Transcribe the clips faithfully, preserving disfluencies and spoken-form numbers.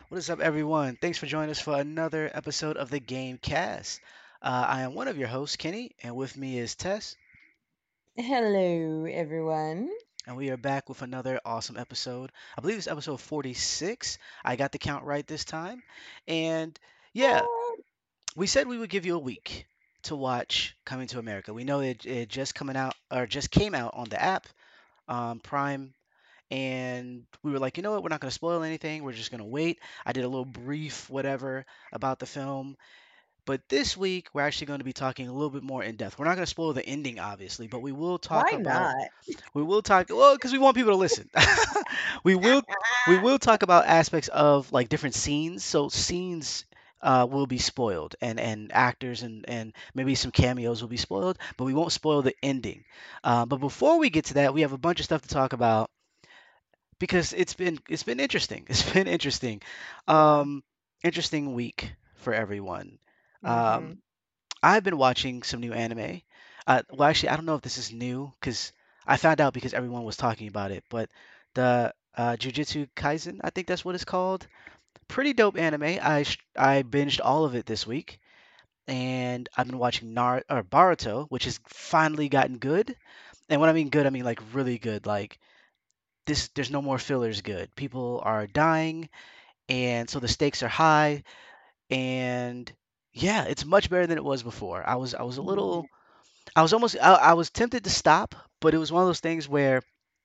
What is up, everyone? Thanks for joining us for another episode of the Game Cast. Uh, I am one of your hosts, Kenny, and with me is Tess, Hello, everyone. and we are back with another awesome episode. I believe it's episode forty-six. I got the count right this time. And yeah, What? we said we would give you a week to watch Coming to America. We know it, it just coming out or just came out on the app, um, Prime. And we were like, you know what? We're not going to spoil anything. We're just going to wait. I did a little brief whatever about the film. But this week, we're actually going to be talking a little bit more in depth. We're not going to spoil the ending, obviously, but we will talk Why about not? we will talk well because we want people to listen. we will we will talk about aspects of like different scenes. So scenes uh, will be spoiled, and and actors and and maybe some cameos will be spoiled, but we won't spoil the ending. Uh, but before we get to that, we have a bunch of stuff to talk about because it's been it's been interesting. It's been interesting. Yeah. Um, Interesting week for everyone. hmm Um, I've been watching some new anime. Uh, well, actually, I don't know if this is new because I found out because everyone was talking about it. But the uh, Jujutsu Kaisen, I think that's what it's called. Pretty dope anime. I sh- I binged all of it this week, and I've been watching Nar or Boruto, which has finally gotten good. And when I mean good, I mean like really good. Like this, there's no more fillers. Good. People are dying, and so the stakes are high. And yeah, it's much better than it was before. I was I was a little I was almost I, I was tempted to stop, but it was one of those things where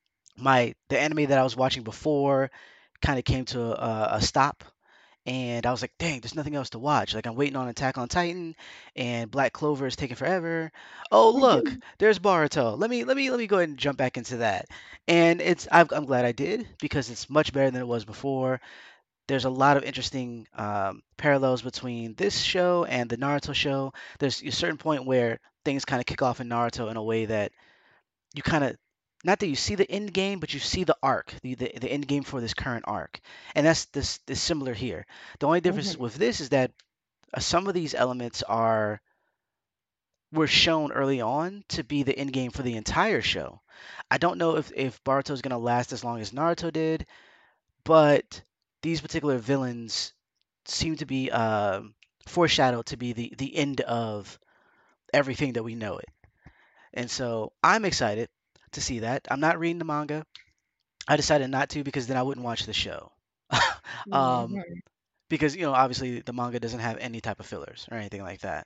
my the anime that I was watching before kind of came to a, a stop, and I was like, dang, there's nothing else to watch. Like I'm waiting on Attack on Titan, and Black Clover is taking forever. Oh look, there's Boruto. Let me let me let me go ahead and jump back into that. And it's I'm, I'm glad I did because it's much better than it was before. There's a lot of interesting um, parallels between this show and the Naruto show. There's a certain point where things kind of kick off in Naruto in a way that you kind of not that you see the end game, but you see the arc, the, the the end game for this current arc, and that's this is similar here. The only difference hmm with this is that uh, some of these elements are were shown early on to be the end game for the entire show. I don't know if if Boruto is gonna last as long as Naruto did, but these particular villains seem to be um, foreshadowed to be the the end of everything that we know it. And so I'm excited to see that. I'm not reading the manga. I decided not to because then I wouldn't watch the show. um, hmm because you know obviously the manga doesn't have any type of fillers or anything like that.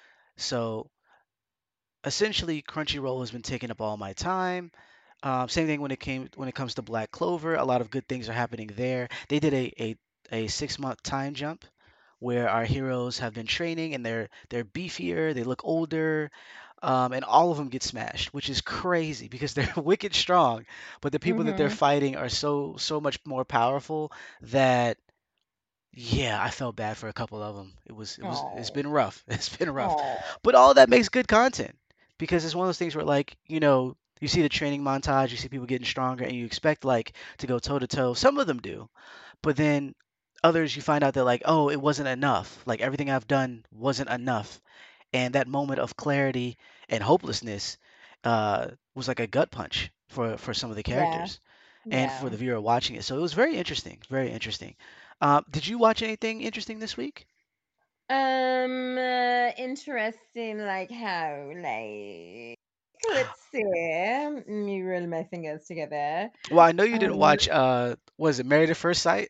So essentially, Crunchyroll has been taking up all my time. Um, same thing when it came when it comes to Black Clover. A lot of good things are happening there. They did a a, a six month time jump where our heroes have been training and they're they're beefier, they look older, um, and all of them get smashed, which is crazy because they're wicked strong, but the people that they're hmm fighting are so so much more powerful that yeah, I felt bad for a couple of them. It was it was it's Oh. been rough. It's been rough, Oh. but all that makes good content because it's one of those things where like you know. You see the training montage, you see people getting stronger, and you expect like to go toe to toe. Some of them do, but then others you find out that like oh it wasn't enough, like everything I've done wasn't enough, and that moment of clarity and hopelessness uh, was like a gut punch for for some of the Yeah. characters and for Yeah. the viewer watching it. So it was very interesting, very interesting. Uh, did you watch anything interesting this week? Um. Uh, interesting. Like how? Like let's see. Let me roll my fingers together. Well, I know you didn't Um. watch uh was it Married at First Sight?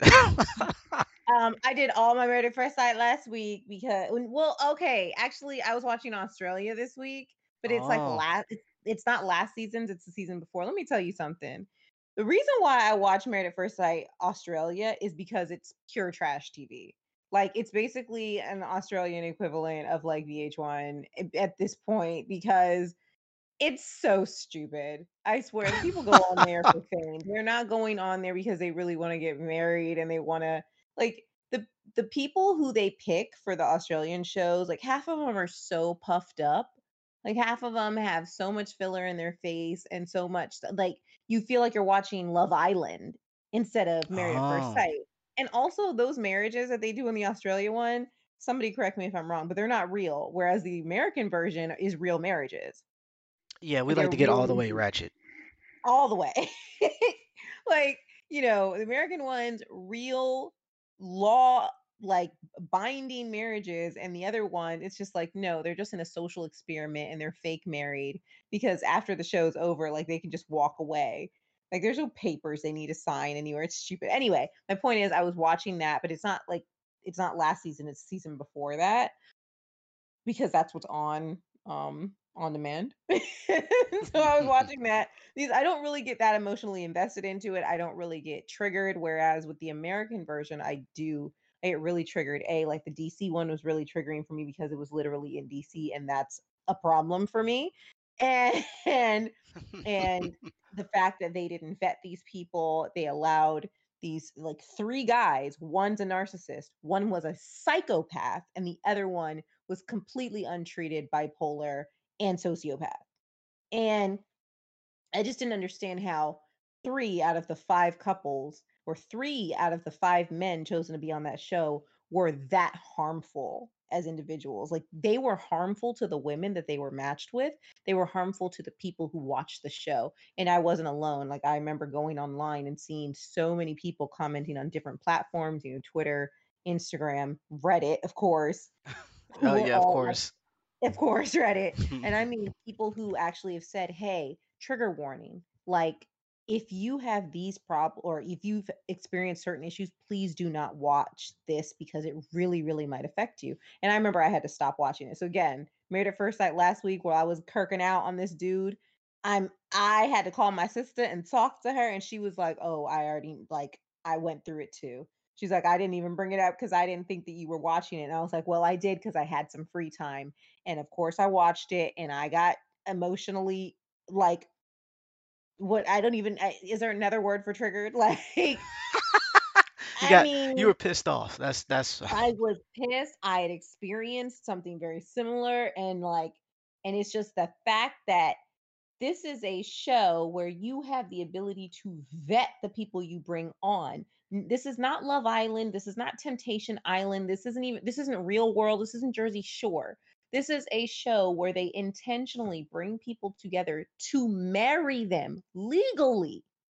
Um, I did all my Married at First Sight last week because, well, okay, actually, I was watching Australia this week, but it's like Oh. last, it's, it's not last season's, it's the season before. Let me tell you something. The reason why I watch Married at First Sight Australia is because it's pure trash T V. Like it's basically an Australian equivalent of like V H one at at this point because it's so stupid. I swear the people go on there for fame. They're not going on there because they really wanna get married and they wanna like, the the people who they pick for the Australian shows, like, half of them are so puffed up. Like, half of them have so much filler in their face and so much like, you feel like you're watching Love Island instead of Married at First Oh. Sight. And also, those marriages that they do in the Australia one, somebody correct me if I'm wrong, but they're not real, whereas the American version is real marriages. Yeah, we Like like they're to get all the really way ratchet. all the way. Like, you know, the American ones, real. law like binding marriages, and the other one it's just like no, they're just in a social experiment and they're fake married because after the show's over like they can just walk away. Like there's no papers they need to sign anywhere. It's stupid. Anyway, my point is I was watching that, but it's not like it's not last season, it's season before that because that's what's on um on demand. So I was watching that. These I don't really get that emotionally invested into it. I don't really get triggered. Whereas with the American version, I do. I get really triggered. A like the D C one was really triggering for me because it was literally in D C, and that's a problem for me. And and and the fact that they didn't vet these people, they allowed these like three guys. One's a narcissist, one was a psychopath, and the other one was completely untreated bipolar and sociopath. And I just didn't understand how three out of the five couples or three out of the five men chosen to be on that show were that harmful as individuals. Like they were harmful to the women that they were matched with. They were harmful to the people who watched the show. And I wasn't alone. Like I remember going online and seeing so many people commenting on different platforms, you know, Twitter, Instagram, Reddit, of course, who Oh were yeah, of all like course. of course, Reddit. And I mean people who actually have said, "Hey, trigger warning. Like if you have these prob or if you've experienced certain issues, please do not watch this because it really, really might affect you." And I remember I had to stop watching it. So again, Married at First Sight last week where I was kirking out on this dude, I'm I had to call my sister and talk to her and she was like, "Oh, I already like I went through it too." She's like, "I didn't even bring it up because I didn't think that you were watching it." And I was like, "Well, I did because I had some free time." And of course, I watched it and I got emotionally like what I don't even I, is there another word for triggered? Like, You I got you mean, were pissed off. That's that's I was pissed. I had experienced something very similar and like and it's just the fact that this is a show where you have the ability to vet the people you bring on. N- This is not Love Island. This is not Temptation Island. This isn't even this isn't Real World. This isn't Jersey Shore. This is a show where they intentionally bring people together to marry them legally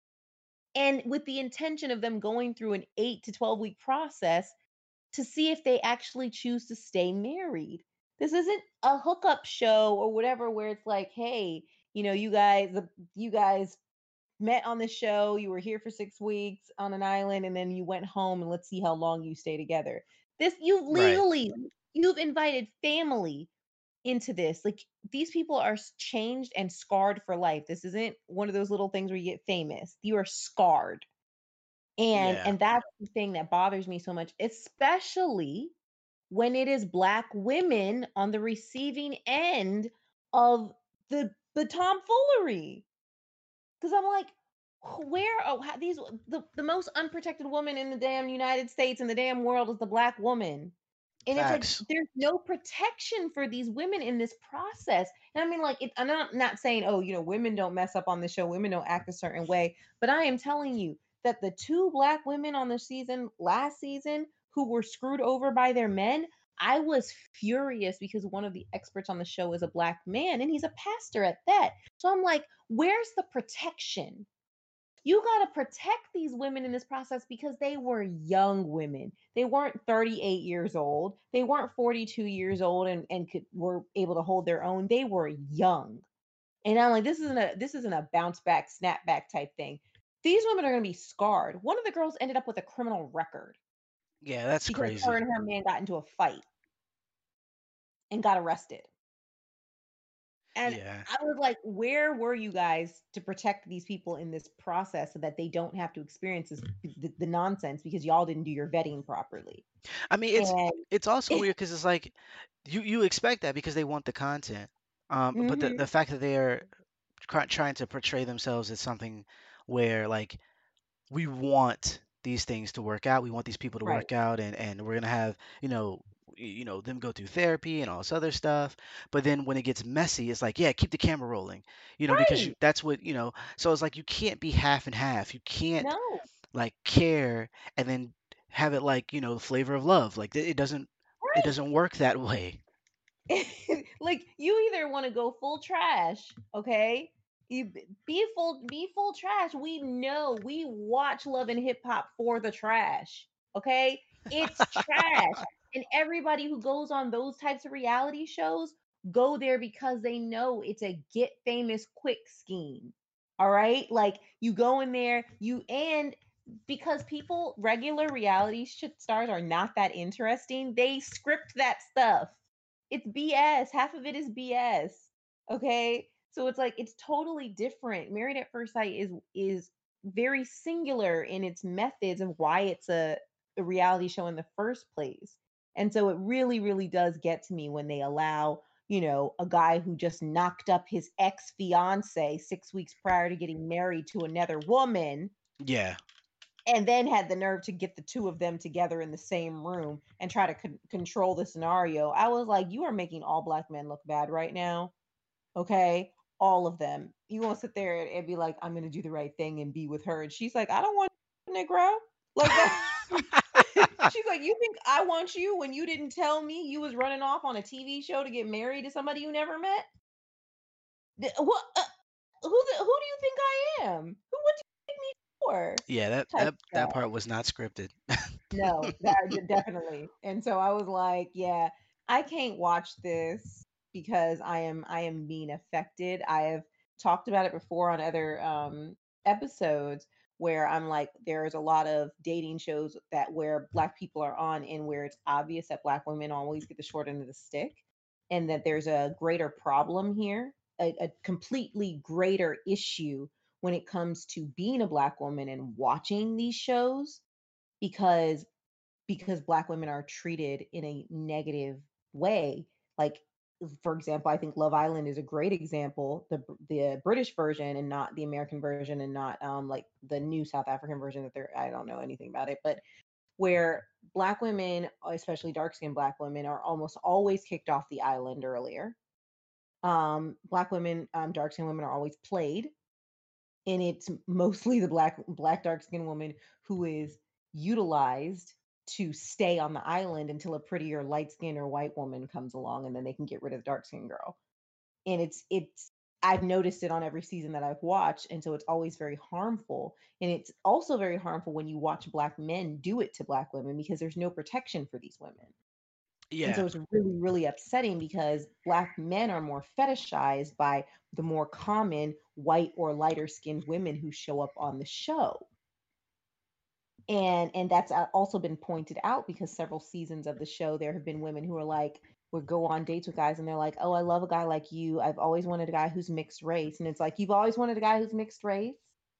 and with the intention of them going through an eight to twelve week process to see if they actually choose to stay married. This isn't a hookup show or whatever where it's like, hey, you know, you guys the you guys met on the show, you were here for six weeks on an island and then you went home and let's see how long you stay together. This you right. legally you've invited family into this. Like these people are s- changed and scarred for life. This isn't one of those little things where you get famous. You are scarred. And Yeah. and that's the thing that bothers me so much, especially when it is black women on the receiving end of the the tomfoolery. Because I'm like, "Wh- where oh how, these the, the most unprotected woman in the damn United States and the damn world is the black woman." And it's like Facts. there's no protection for these women in this process. And I mean, like, it, I'm not not saying, oh, you know, women don't mess up on the show, women don't act a certain way, but I am telling you that the two black women on the season last season who were screwed over by their men, I was furious because one of the experts on the show is a black man and he's a pastor at that. So I'm like, where's the protection? You got to protect these women in this process because they were young women. They weren't thirty-eight years old. They weren't forty-two years old and, and could were able to hold their own. They were young. And I'm like, this isn't a this isn't a bounce back, snap back type thing. These women are gonna be scarred. One of the girls ended up with a criminal record Yeah, that's because her crazy. and her man got into a fight and got arrested. And Yeah. I was like, where were you guys to protect these people in this process so that they don't have to experience this, the, the nonsense because y'all didn't do your vetting properly? I mean, it's And it's also weird because it's like you you expect that because they want the content. Um, but the mhm, the fact that they're try- trying to portray themselves as something where like we want these things to work out. We want these people to right, work out, and and we're gonna have you know y- you know them go through therapy and all this other stuff. But then when it gets messy, it's like yeah, keep the camera rolling, you know, because you right. that's what you know. So it's like you can't be half and half. You can't No, like care and then have it like you know the flavor of love. Like it it doesn't it right. doesn't work that way. Like you either want to go full trash, okay? You b- be full be full trash. We know we watch Love and Hip Hop for the trash. Okay? It's trash. And everybody who goes on those types of reality shows go there because they know it's a get famous quick scheme. All right? Like you go in there, you and because people regular reality sh- stars are not that interesting, they script that stuff. It's B S. Half of it is B S. Okay? So it's like it's totally different. Married at First Sight is is very singular in its methods of why it's a the reality show in the first place. And so it really, really does get to me when they allow, you know, a guy who just knocked up his ex fiance six weeks prior to getting married to another woman Yeah. and then had the nerve to get the two of them together in the same room and try to con- control the scenario. I was like, you are making all black men look bad right now. Okay. All of them. You won't sit there and, and be like, I'm going to do the right thing and be with her. And she's like, I don't want Negro. Like that. She's like, "You think I want you when you didn't tell me you was running off on a T V show to get married to somebody you never met? Th- What? Uh, who? The, who do you think I am? Who? What do you take me for?" Yeah, that Type that that stuff. part was not scripted. No, that d- definitely. And so I was like, "Yeah, I can't watch this because I am I am being affected." I have talked about it before on other um, episodes where I'm like, there's a lot of dating shows that where black people are on and where it's obvious that black women always get the short end of the stick, and that there's a greater problem here, a, a completely greater issue when it comes to being a black woman and watching these shows because because black women are treated in a negative way. Like, for example, I think Love Island is a great example, the the British version and not the American version, and not um like the new South African version that they're I don't know anything about it, but where black women, especially dark skinned black women, are almost always kicked off the island earlier. Um, black women, um, dark skinned women are always played, and it's mostly the black black dark skinned woman who is utilized to stay on the island until a prettier light skinned or white woman comes along and then they can get rid of the dark skinned girl. And it's it's I've noticed it on every season that I've watched, and so it's always very harmful. And it's also very harmful when you watch black men do it to black women because there's no protection for these women. And Yeah. so it's really, really upsetting because black men are more fetishized by the more common white or lighter skinned women who show up on the show. And and that's uh, also been pointed out because several seasons of the show there have been women who are like would go on dates with guys and they're like, "Oh, I love a guy like you. I've always wanted a guy who's mixed race." And it's like, "You've always wanted a guy who's mixed race?"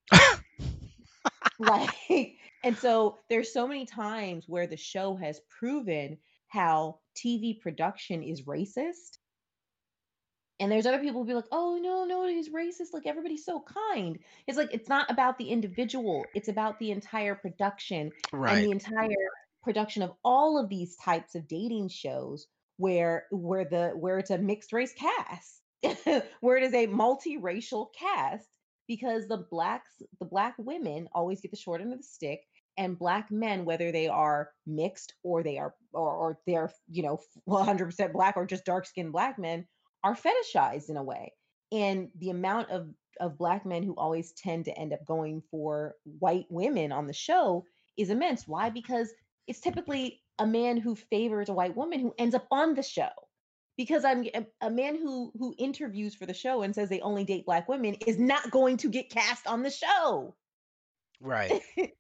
Like, and so there's so many times where the show has proven how T V production is racist. And there's other people who be like, "Oh, no, no, he's racist. Like everybody's so kind." It's like it's not about the individual. It's about the entire production and Right. the entire production of all of these types of dating shows where where the where it's a mixed race cast, where it is a multiracial cast because the blacks the black women always get the short end of the stick and black men whether they are mixed or they are or, or they're you know one hundred percent black or just dark skinned black men are fetishized in a way. And the amount of of black men who always tend to end up going for white women on the show is immense. Why? Because it's typically a man who favors a white woman who ends up on the show. Because I'm a, a man who who interviews for the show and says they only date black women is not going to get cast on the show. Right.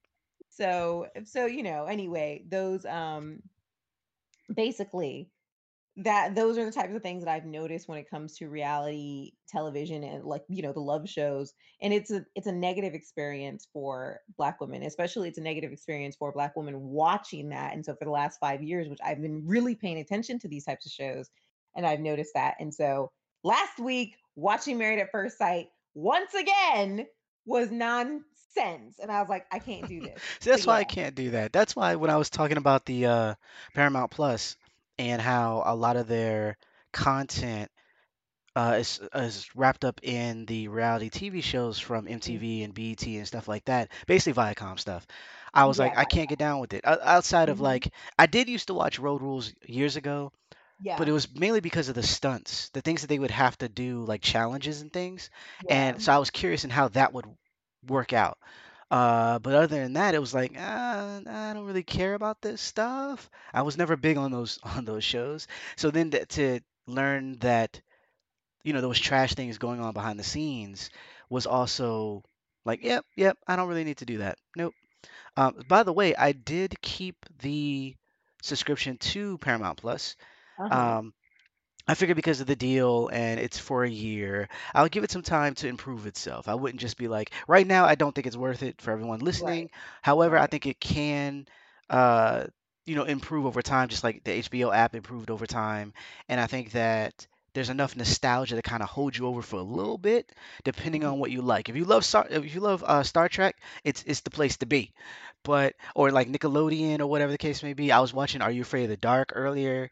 So so you know anyway those um basically that those are the types of things that I've noticed when it comes to reality television and like you know the love shows and it's a it's a negative experience for black women, especially it's a negative experience for black women watching that. And so for the last five years which I've been really paying attention to these types of shows and I've noticed that. And so last week watching Married at First Sight once again was nonsense and I was like I can't do this. See, So that's why yeah. I can't do that. That's why when I was talking about the uh, Paramount Plus and how a lot of their content uh, is, is wrapped up in the reality T V shows from Mm, M T V and B E T and stuff like that, basically Viacom stuff. I was like, yeah. I can't get down with it. O- outside of Mhm. like, I did used to watch Road Rules years ago, but Yeah. it was mainly because of the stunts, the things that they would have to do, like challenges and things. Yeah. And so I was curious in how that would work out. Uh, but other than that, it was like, uh, I don't really care about this stuff. I was never big on those on those shows. So then to, to learn that, you know, there was trash things going on behind the scenes was also like, yep, yep, I don't really need to do that. Nope. Um, by the way, I did keep the subscription to Paramount Plus. Uh-huh. Um, I figured because of the deal and it's for a year, I'll give it some time to improve itself. I wouldn't just be like, right now, I don't think it's worth it for everyone Right. listening. However, I Right. think it can, uh, you know, improve over time, just like the H B O app improved over time. And I think that there's enough nostalgia to kind of hold you over for a little bit, depending Mhm. on what you like. If you love Star, if you love uh, Star Trek, it's it's the place to be. But or like Nickelodeon or whatever the case may be. I was watching Are You Afraid of the Dark earlier,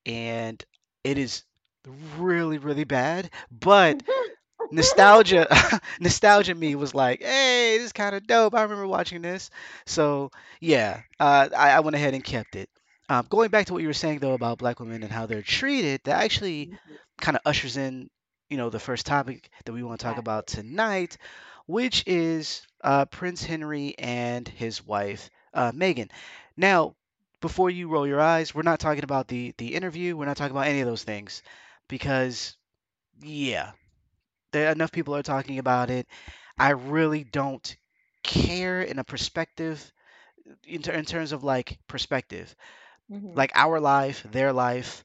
and it is really really bad, but nostalgia nostalgia me was like, hey, this is kind of dope, I remember watching this. So yeah, uh, I, I went ahead and kept it. Um, going back to what you were saying though about black women and how they're treated, that actually Mhm. kind of ushers in, you know, the first topic that we want to talk about Exactly. tonight, which is uh, Prince Henry and his wife uh, Meghan. Now, before you roll your eyes, we're not talking about the the interview, we're not talking about any of those things, because yeah, there enough people are talking about it. I really don't care in a perspective, in, ter- in terms of like perspective, Mhm. like our life, their life.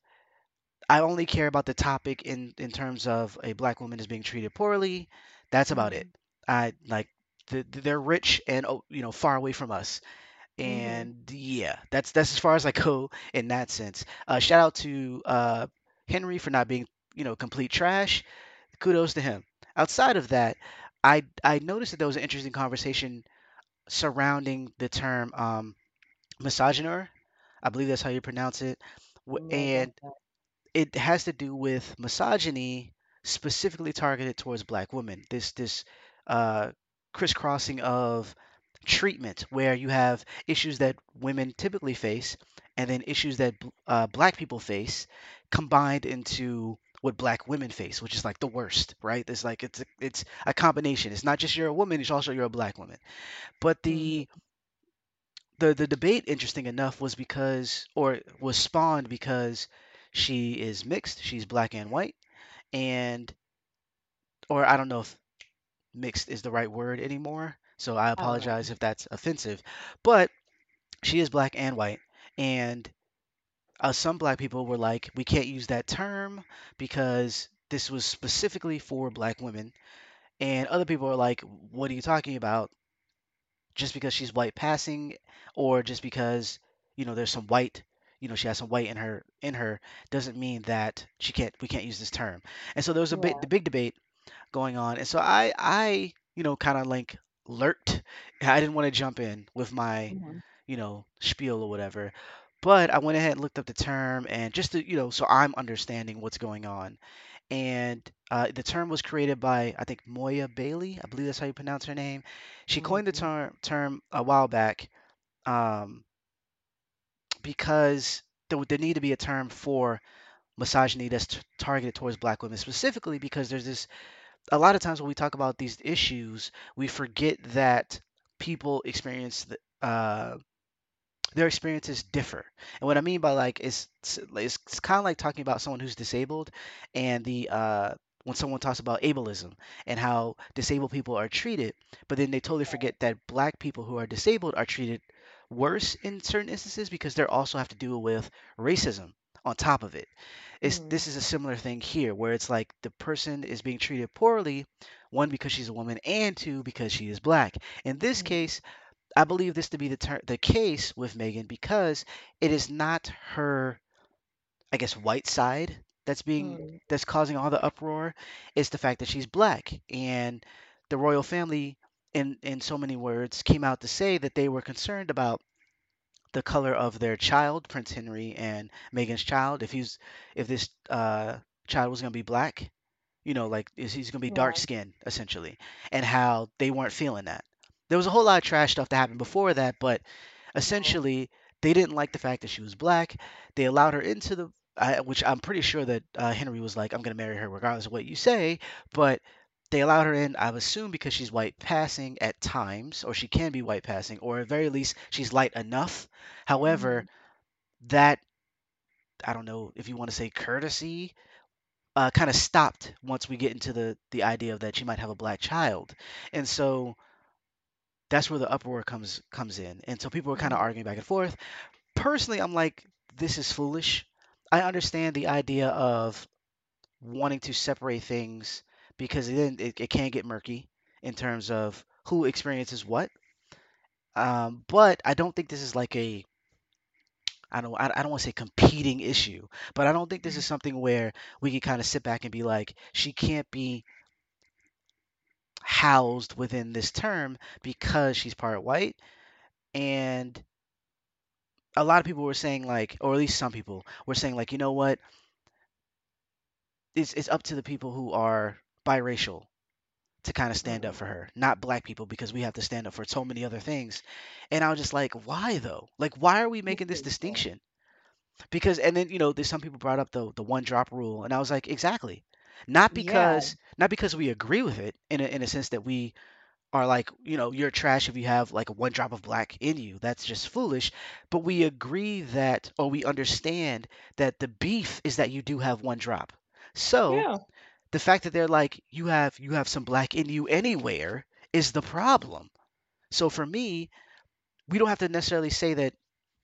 I only care about the topic in in terms of a black woman is being treated poorly. That's about it. Mhm. I like the, they're rich and oh, you know, far away from us. Mhm. And yeah, that's that's as far as I go in that sense. Uh, shout out to uh, Henry for not being, you know, complete trash. Kudos to him. Outside of that, I I noticed that there was an interesting conversation surrounding the term um, misogynoir. I believe that's how you pronounce it. W- I'm right about And that. it has to do with misogyny specifically targeted towards black women. This this uh, crisscrossing of treatment where you have issues that women typically face and then issues that bl- uh, black people face combined into what black women face, which is like the worst, right? It's like it's a, it's a combination. It's not just you're a woman, it's also you're a black woman. But the Mhm. the the debate, interesting enough, was because or was spawned because she is mixed. She's black and white, and or I don't know if mixed is the right word anymore. So I I don't know. apologize if that's offensive, but she is black and white, and uh, some black people were like, we can't use that term because this was specifically for black women, and other people are like, what are you talking about? Just because she's white passing, or just because, you know, there's some white, you know, she has some white in her in her doesn't mean that she can't we can't use this term. And so there was a bit Yeah. the big debate going on. And so I I you know, kind of like lurked. I didn't want to jump in with my, Mhm. you know, spiel or whatever. But I went ahead and looked up the term, and just to, you know, so I'm understanding what's going on. And uh, the term was created by, I think, Moya Bailey. I believe that's how you pronounce her name. She coined the Mhm. term term a while back, um, because there, would- there need to be a term for misogyny that's t- targeted towards black women specifically, because there's this a lot of times when we talk about these issues, we forget that people experience the, uh, their experiences differ. And what I mean by like is it's, it's, it's kind of like talking about someone who's disabled, and the uh, when someone talks about ableism and how disabled people are treated, but then they totally forget that black people who are disabled are treated worse in certain instances because they also have to deal with racism on top of it. It's Mhm. this is a similar thing here where it's like the person is being treated poorly, one because she's a woman and two because she is black. In this Mhm. case, I believe this to be the ter- the case with Megan because it is not her, I guess, white side that's being Mhm. that's causing all the uproar. It's the fact that she's black, and the royal family, in in so many words, came out to say that they were concerned about the color of their child, Prince Henry and Meghan's child. If he's if this uh, child was going to be black, you know, like is he's gonna be dark Yeah. skinned essentially, and how they weren't feeling that. There was a whole lot of trash stuff that happened before that, but Mhm. essentially they didn't like the fact that she was black. They allowed her into the, I, which I'm pretty sure that uh, Henry was like, I'm gonna marry her regardless of what you say, but They allowed her in, I assume, because she's white passing at times, or she can be white passing, or at very least she's light enough. However, Mhm. that, I don't know if you want to say courtesy, uh, kind of stopped once we get into the the idea of that she might have a black child, and so that's where the uproar comes comes in. And so people are kind of Mhm. arguing back and forth. Personally, I'm like, this is foolish. I understand the idea of wanting to separate things because then it, it can get murky in terms of who experiences what. Um, but I don't think this is like a I don't I, I don't want to say competing issue, but I don't think this is something where we can kind of sit back and be like, she can't be housed within this term because she's part white. And a lot of people were saying like, or at least some people were saying like, you know what, it's it's up to the people who are biracial to kind of stand up Mm. for her, not black people, because we have to stand up for so many other things. And I was just like, why though? Like, why are we It's making this hateful. distinction? Because, and then, you know, there's some people brought up the the one drop rule, and I was like, exactly. Not Yeah. because not because we agree with it in a, in a sense that we are like, you know, you're trash if you have like a one drop of black in you. That's just foolish. But we agree that, or we understand that the beef is that you do have one drop. So Yeah. the fact that they're like, you have you have some black in you anywhere is the problem. So for me, we don't have to necessarily say that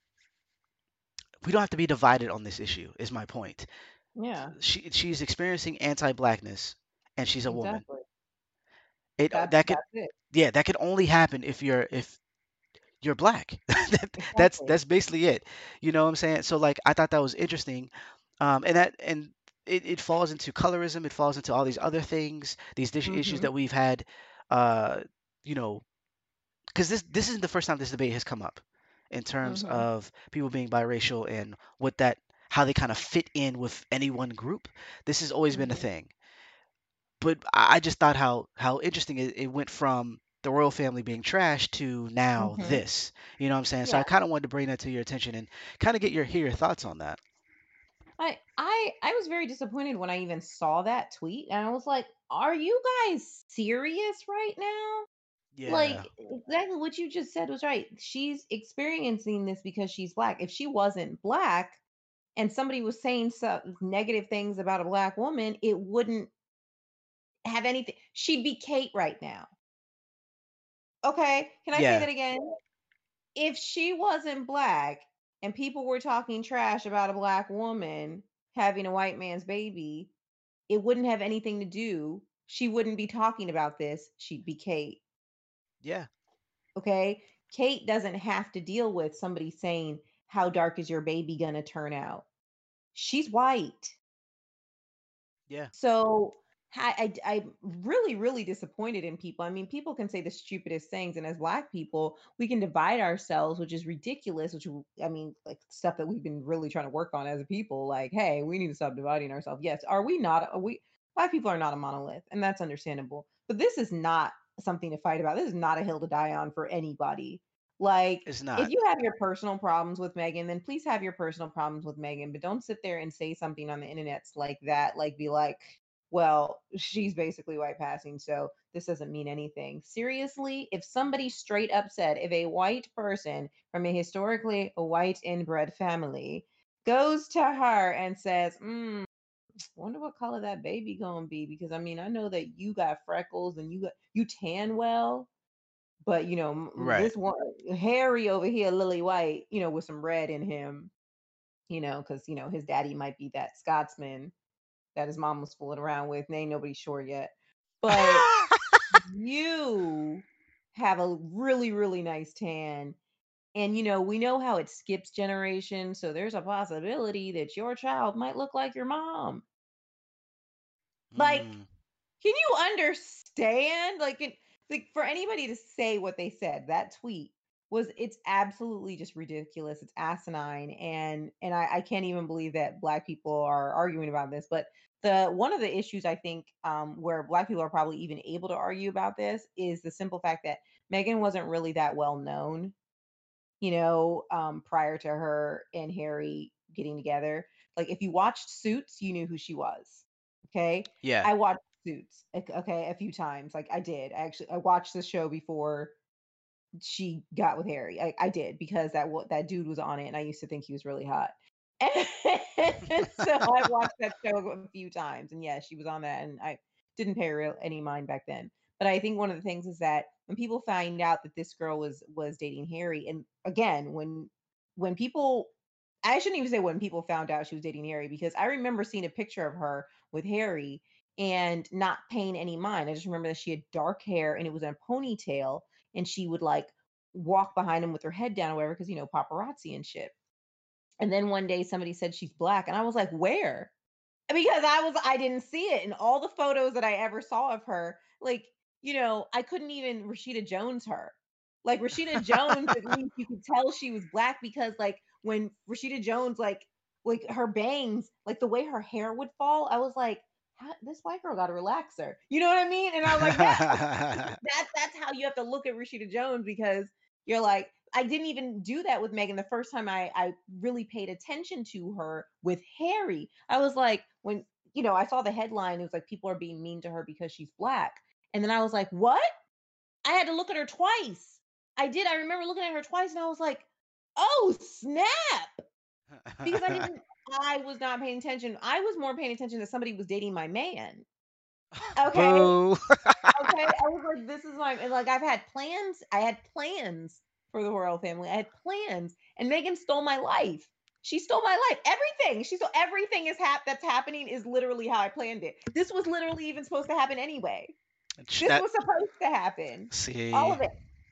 we don't have to be divided on this issue. Is my point. Yeah. She she's experiencing anti-blackness, and she's a woman. Exactly. It That's that could that's it. yeah that could only happen if you're if you're black. That- that's Exactly. that's basically it. You know what I'm saying? So like I thought that was interesting, um, and that and it, it falls into colorism. It falls into all these other things, these dis- issues Mhm. that we've had. Uh, you know, because this this isn't the first time this debate has come up in terms Mhm. of people being biracial and what that how they kind of fit in with any one group. This has always been a Mhm. thing. But I I just thought how how interesting it, it went from the royal family being trash to now Mhm. this. You know what I'm saying? So Yeah. I kind of wanted to bring that to your attention and kind of get your hear your thoughts on that. I I I was very disappointed when I even saw that tweet and I was like, "Are you guys serious right now?" Yeah. Like exactly what you just said was right. She's experiencing this because she's black. If she wasn't black and somebody was saying some negative things about a black woman, it wouldn't have anything. She'd be Kate right now. Okay? Can I say Yeah. that again? If she wasn't black and people were talking trash about a black woman having a white man's baby, it wouldn't have anything to do. She wouldn't be talking about this. She'd be Kate. Yeah. Okay? Kate doesn't have to deal with somebody saying, "How dark is your baby going to turn out?" She's white. Yeah. So I, I I'm really really disappointed in people. I mean, people can say the stupidest things, and as Black people, we can divide ourselves, which is ridiculous. Which w- I mean, like stuff that we've been really trying to work on as a people. Like, hey, we need to stop dividing ourselves. Yes, are we not? Are we Black people are not a monolith, and that's understandable. But this is not something to fight about. This is not a hill to die on for anybody. Like, It's if not. you have your personal problems with Megan, then please have your personal problems with Megan. But don't sit there and say something on the internets like that. Like, be like, well, she's basically white passing, so this doesn't mean anything. Seriously, if somebody straight up said, if a white person from a historically white inbred family goes to her and says, mm, wonder what color that baby gonna be, because I mean, I know that you got freckles and you got you tan well, but you know, m- m- Right. this one Harry over here, lily white, you know, with some red in him, you know, because you know his daddy might be that Scotsman that his mom was fooling around with, and ain't nobody sure yet. But you have a really, really nice tan. And you know, we know how it skips generations, so there's a possibility that your child might look like your mom. Like, Mm, can you understand? Like it like for anybody to say what they said, that tweet was it's absolutely just ridiculous. It's asinine. And and I, I can't even believe that black people are arguing about this. But the one of the issues I think um where black people are probably even able to argue about this is the simple fact that Megan wasn't really that well known, you know, um, prior to her and Harry getting together. Like if you watched Suits, you knew who she was. Okay. yeah. I watched Suits. like, Okay, a few times. Like I did. I actually I watched the show before she got with Harry. I, I did because that wa- that dude was on it, and I used to think he was really hot. And so I watched that show a few times, and yeah, she was on that, and I didn't pay real any mind back then. But I think one of the things is that when people find out that this girl was was dating Harry, and again, when when people, I shouldn't even say when people found out she was dating Harry, because I remember seeing a picture of her with Harry and not paying any mind. I just remember that she had dark hair and it was in a ponytail, and she would like walk behind him with her head down or whatever, because you know paparazzi and shit. And then one day somebody said she's black, and I was like, where? Because I was I didn't see it in all the photos that I ever saw of her. Like, you know, I couldn't even Rashida Jones her. Like Rashida Jones, at least you could tell she was black, because like when Rashida Jones, like like her bangs, like the way her hair would fall, I was like, how, this white girl got a relaxer. You know what I mean? And I was like, yeah, that that's how you have to look at Rashida Jones, because you're like, I didn't even do that with Megan. The first time I I really paid attention to her with Harry, I was like, when you know I saw the headline, it was like people are being mean to her because she's black, and then I was like, what? I had to look at her twice. I did. I remember looking at her twice, and I was like, oh snap, because I didn't. I was not paying attention. I was more paying attention that somebody was dating my man. Okay, Boo. okay, I was like, this is my, and like I've had plans. I had plans for the royal family. I had plans, and Megan stole my life. She stole my life. Everything. She stole everything is hap- that's happening is literally how I planned it. This was literally even supposed to happen anyway. Ch- This that- was supposed to happen. All See. of it.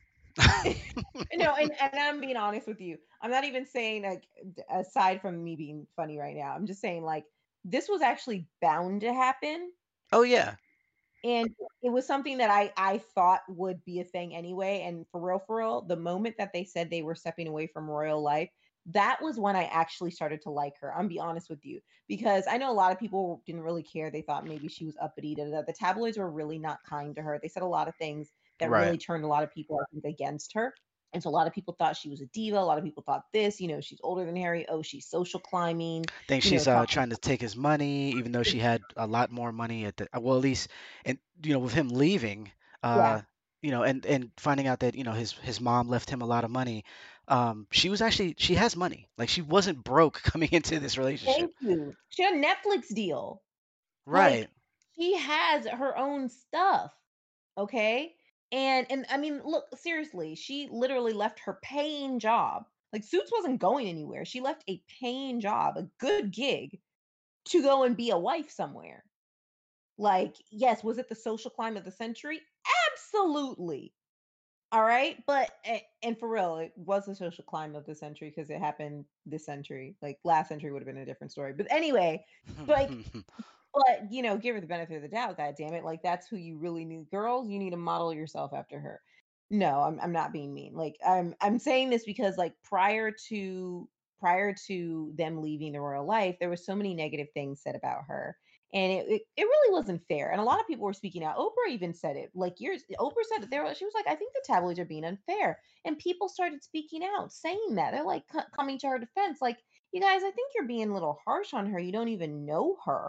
No, and, and I'm being honest with you. I'm not even saying like d- aside from me being funny right now. I'm just saying like this was actually bound to happen, Oh yeah. and it was something that I I thought would be a thing anyway. And for real, for real, the moment that they said they were stepping away from royal life, that was when I actually started to like her. I'm be honest with you, because I know a lot of people didn't really care. They thought maybe she was uppity. Da, da, da. The tabloids were really not kind to her. They said a lot of things that Right. really turned a lot of people, I think, against her. And so a lot of people thought she was a diva. A lot of people thought this, you know, she's older than Harry. Oh, she's social climbing, Think you know, she's uh talking. trying to take his money, even though she had a lot more money at the uh, well, at least, and you know, with him leaving, Yeah. uh, you know, and and finding out that you know his his mom left him a lot of money. Um, she was actually she has money. Like she wasn't broke coming into this relationship. Thank you. She had a Netflix deal. Like, Right. she has her own stuff, okay? And and I mean, look, seriously, she literally left her paying job. Like Suits wasn't going anywhere. She left a paying job, a good gig, to go and be a wife somewhere. Like, yes, was it the social climb of the century? Absolutely. All right, but a- and for real, it was the social climb of the century because it happened this century. Like last century would have been a different story. But anyway, like, but, you know, give her the benefit of the doubt, god damn it. Like that's who you really need. Girls, you need to model yourself after her. No, I'm I'm not being mean. Like I'm I'm saying this because like prior to prior to them leaving the royal life, there was so many negative things said about her. And it, it, it really wasn't fair. And a lot of people were speaking out. Oprah even said it. Like years Oprah said it there. She was like, I think the tabloids are being unfair. And people started speaking out, saying that. They're like c- coming to her defense, like, you guys, I think you're being a little harsh on her. You don't even know her,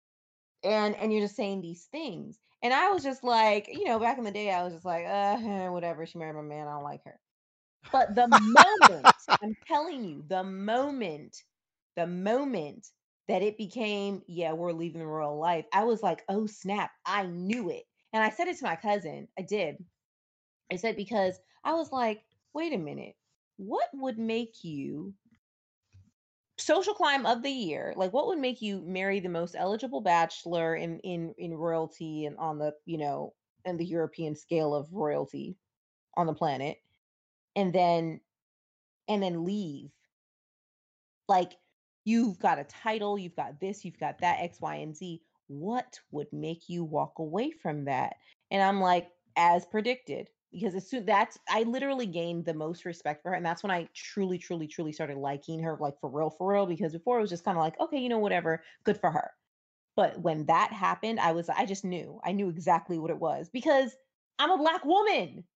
and and you're just saying these things. And I was just like, you know, back in the day, I was just like, uh, eh, whatever. She married my man. I don't like her. But the moment, I'm telling you, the moment, the moment that it became, yeah, we're leaving the royal life, I was like, oh snap, I knew it. And I said it to my cousin. I did. I said because I was like, wait a minute, what would make you social climb of the year, like what would make you marry the most eligible bachelor in in in royalty and on the, you know, and the European scale of royalty on the planet, and then and then leave? Like, you've got a title, you've got this, you've got that, X, Y, and Z. What would make you walk away from that? And I'm like, as predicted, because as soon that's I literally gained the most respect for her. And that's when I truly, truly, truly started liking her, like for real, for real. Because before it was just kind of like, okay, you know, whatever, good for her. But when that happened, I was I just knew. I knew exactly what it was because I'm a black woman.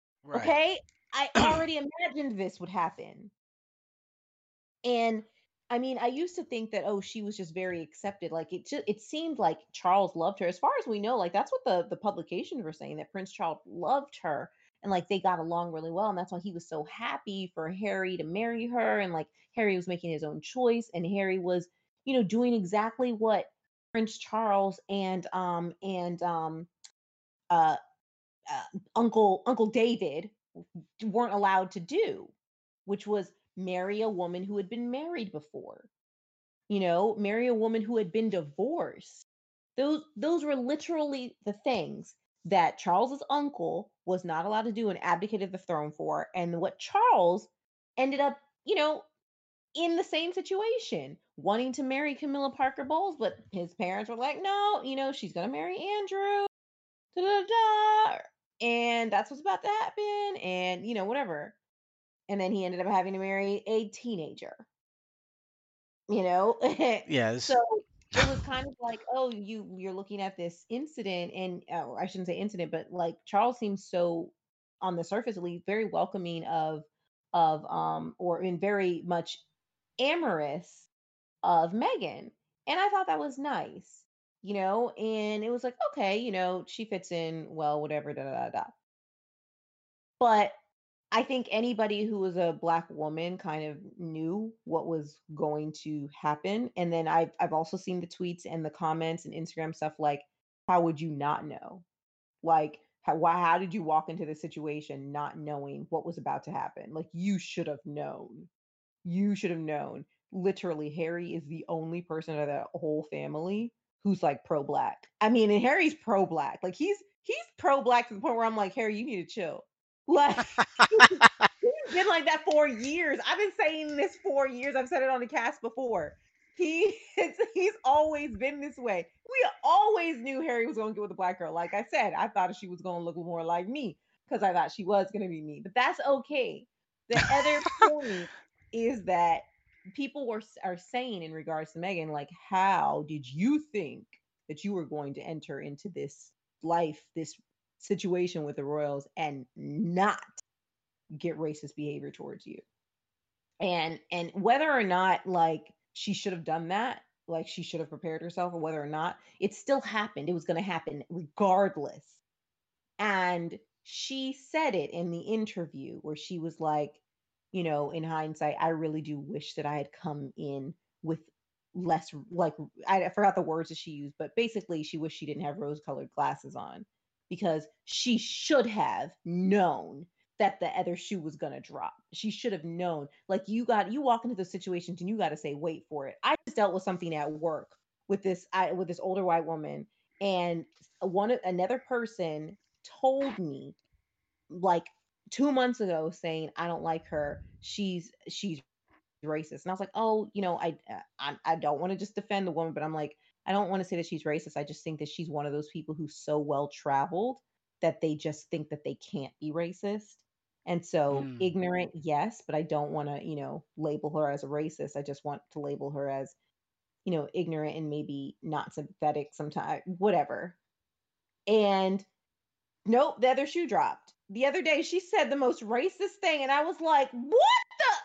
Right. Okay. I already imagined this would happen. And I mean, I used to think that, oh, she was just very accepted. Like it just it seemed like Charles loved her. As far as we know, like that's what the the publications were saying, that Prince Charles loved her and like they got along really well, and that's why he was so happy for Harry to marry her, and like Harry was making his own choice, and Harry was, you know, doing exactly what Prince Charles and um and um uh, uh Uncle Uncle David weren't allowed to do, which was marry a woman who had been married before, you know, marry a woman who had been divorced. Those those were literally the things that Charles's uncle was not allowed to do and abdicated the throne for, and what Charles ended up, you know, in the same situation, wanting to marry Camilla Parker Bowles, but his parents were like, no, you know, she's gonna marry Andrew, da da da, and that's what's about to happen, and you know, whatever. And then he ended up having to marry a teenager, you know? So Yes. it was kind of like, oh, you you're looking at this incident, and uh, I shouldn't say incident, but like Charles seems so, on the surface at least, very welcoming of of um or in very much amorous of Megan. And I thought that was nice, you know, and it was like, okay, you know, she fits in well, whatever, da da da da. But I think anybody who was a black woman kind of knew what was going to happen. And then I've I've also seen the tweets and the comments and Instagram stuff like, how would you not know? Like, how why how did you walk into the situation not knowing what was about to happen? Like you should have known. You should have known. Literally, Harry is the only person of that whole family who's like pro black. I mean, and Harry's pro black. Like he's he's pro black to the point where I'm like, Harry, you need to chill. Like he's been like that for years. I've been saying this for years. I've said it on the cast before. He it's, he's always been this way. We always knew Harry was going to get with a black girl. Like I said, I thought she was going to look more like me because I thought she was going to be me. But that's okay. The other point is that people were are saying in regards to Megan, like, how did you think that you were going to enter into this life, this situation with the Royals, and not get racist behavior towards you? And and whether or not like she should have done that, like she should have prepared herself, or whether or not it still happened, it was going to happen regardless. And she said it in the interview where she was like, you know, in hindsight, I really do wish that I had come in with less, like, I forgot the words that she used, but basically, she wished she didn't have rose colored glasses on because she should have known that the other shoe was going to drop. She should have known. Like, you got, you walk into the situations and you got to say, wait for it. I just dealt with something at work with this, I, with this older white woman, and one another person told me like two months ago saying I don't like her. She's she's racist, and I was like, oh, you know, I uh, I, I don't want to just defend the woman, but I'm like, I don't want to say that she's racist. I just think that she's one of those people who's so well traveled that they just think that they can't be racist. And so Mm. ignorant, yes, but I don't want to, you know, label her as a racist. I just want to label her as, you know, ignorant and maybe not sympathetic sometimes, whatever. And nope, the other shoe dropped. The other day she said the most racist thing, and I was like, "What the?"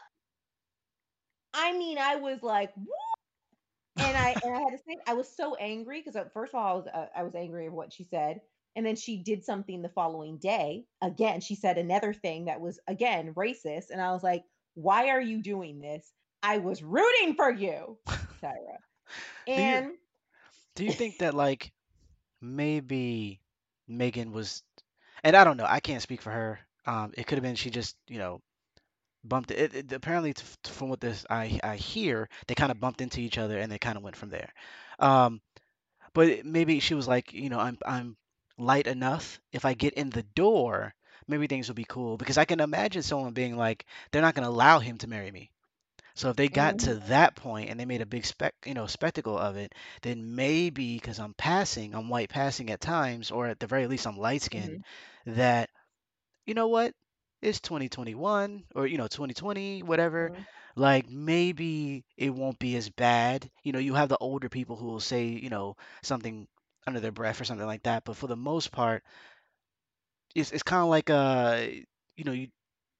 I mean, I was like, "What?" And I and I had to say I was so angry because first of all I was uh, I was angry at what she said, and then she did something the following day. Again, she said another thing that was again racist, and I was like, "Why are you doing this? I was rooting for you, Tyra." Do you And do you think that like maybe Megan was, and I don't know, I can't speak for her. Um, it could have been she just, you know, bumped it. It, it apparently, t- f- from what this I I hear, they kind of bumped into each other and they kind of went from there. Um, but it- maybe she was like, you know, I'm I'm light enough. If I get in the door, maybe things will be cool. Because I can imagine someone being like, they're not going to allow him to marry me. So if they got to Mhm, that point and they made a big spec, you know, spectacle of it, then maybe because I'm passing, I'm white passing at times, or at the very least I'm light skinned, mhm, that you know what, it's twenty twenty-one or you know twenty twenty, whatever. mhm, Like maybe it won't be as bad. You know, you have the older people who will say, you know, something under their breath or something like that. But for the most part, it's it's kind of like uh, you know, you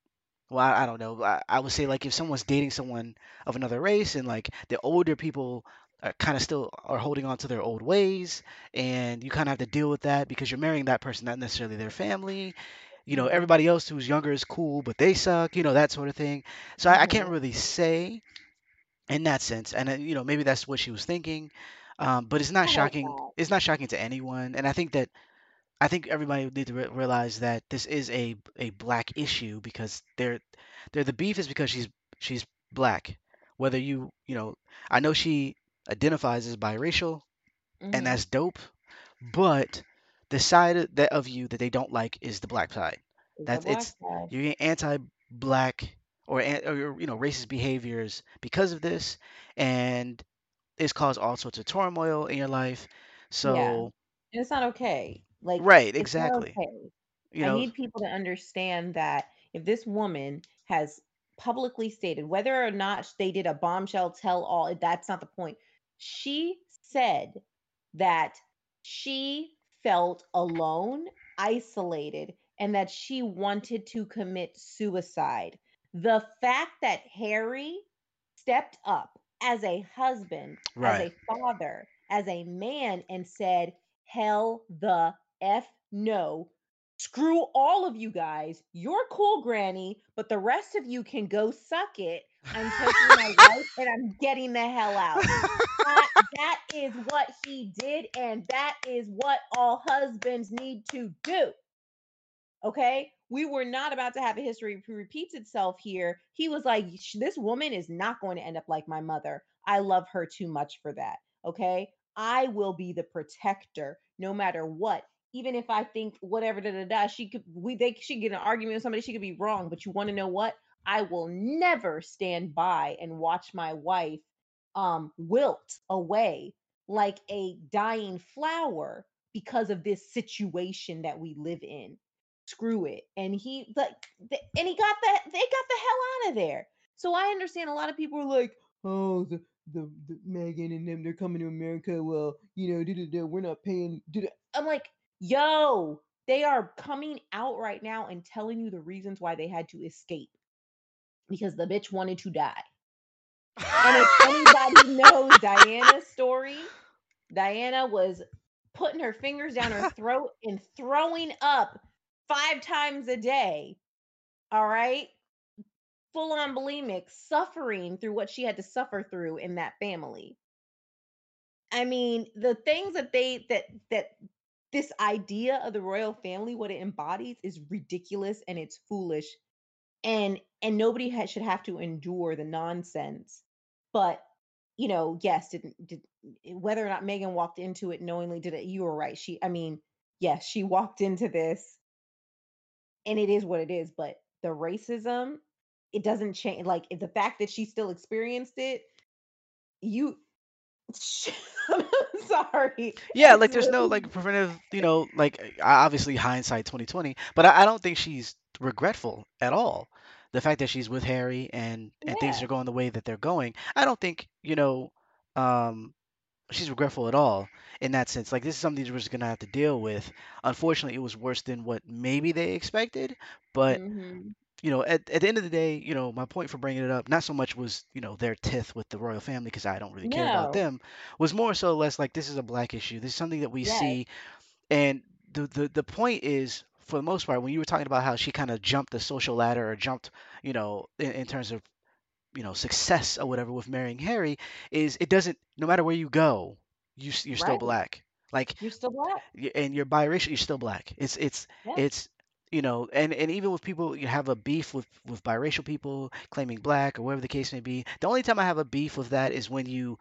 well, I, I don't know. I, I would say like if someone's dating someone of another race and like the older people are kind of still are holding on to their old ways, and you kind of have to deal with that because you're marrying that person, not necessarily their family. You know, Mhm. everybody else who's younger is cool, but they suck. You know, that sort of thing. So I, I can't Mhm. really say in that sense, and uh, you know, maybe that's what she was thinking. Um, but it's not I hope shocking. not. It's not shocking to anyone, and I think that I think everybody would need to re- realize that this is a a black issue because they're they're the beef is because she's she's black. Whether you you know, I know she identifies as biracial, and Mhm. that's dope. But the side of- that of you that they don't like is the black side. Is the That's black it's side. you're getting anti-black or, an- or you know racist behaviors because of this, and it's caused all sorts of turmoil in your life. Yeah. So And it's not okay. Like, right, it's not exactly. okay. You I know, need people to understand that if this woman has publicly stated, whether or not they did a bombshell tell all, that's not the point. She said that she felt alone, isolated, and that she wanted to commit suicide. The fact that Harry stepped up as a husband, as right. a father, as a man, and said, hell the F no. Screw all of you guys. You're cool, Granny, but the rest of you can go suck it. I'm taking my wife and I'm getting the hell out. That, that is what he did, and that is what all husbands need to do. Okay. We were not about to have a history who repeats itself here. He was like, "Sh- this woman is not going to end up like my mother. I love her too much for that. Okay. I will be the protector no matter what. Even if I think whatever, da da da, she could, we, they, she could get an argument with somebody, she could be wrong. But you want to know what? I will never stand by and watch my wife um, wilt away like a dying flower because of this situation that we live in. Screw it. And he like th- and he got that they got the hell out of there. So I understand a lot of people are like, oh, the the, the Megan and them, they're coming to America. Well, you know, da-da-da, we're not paying. Da-da. I'm like, yo, they are coming out right now and telling you the reasons why they had to escape because the bitch wanted to die. And if anybody knows Diana's story, Diana was putting her fingers down her throat and throwing up five times a day. All right. Full on bulimic, suffering through what she had to suffer through in that family. I mean, the things that they that that this idea of the royal family, what it embodies, is ridiculous and it's foolish, and and nobody ha- should have to endure the nonsense. But you know, yes, did, did whether or not Megan walked into it knowingly, did it? You were right. She, I mean, yes, she walked into this, and it is what it is. But the racism, it doesn't change. Like the fact that she still experienced it, you. I'm sorry. Yeah, It's like there's no really like preventive, you know, like uh, obviously hindsight twenty twenty, but I, I don't think she's regretful at all. The fact that she's with Harry and and things yeah. are going the way that they're going, I don't think, you know, um she's regretful at all in that sense. Like this is something we're just gonna have to deal with. Unfortunately, it was worse than what maybe they expected, but Hmm. you know, at, at the end of the day, you know, my point for bringing it up, not so much was, you know, their tiff with the royal family, because I don't really care about No. them, was more so less like this is a black issue. This is something that we Yes. see. And the, the, the point is, for the most part, when you were talking about how she kind of jumped the social ladder or jumped, you know, in, in terms of, you know, success or whatever with marrying Harry, is it doesn't, no matter where you go, you, s- you're still Right. black. Like You're still black. y- and you're biracial, you're still black. It's it's Yeah. it's you know, and and even with people you have a beef with with biracial people claiming black or whatever the case may be. The only time I have a beef with that is when you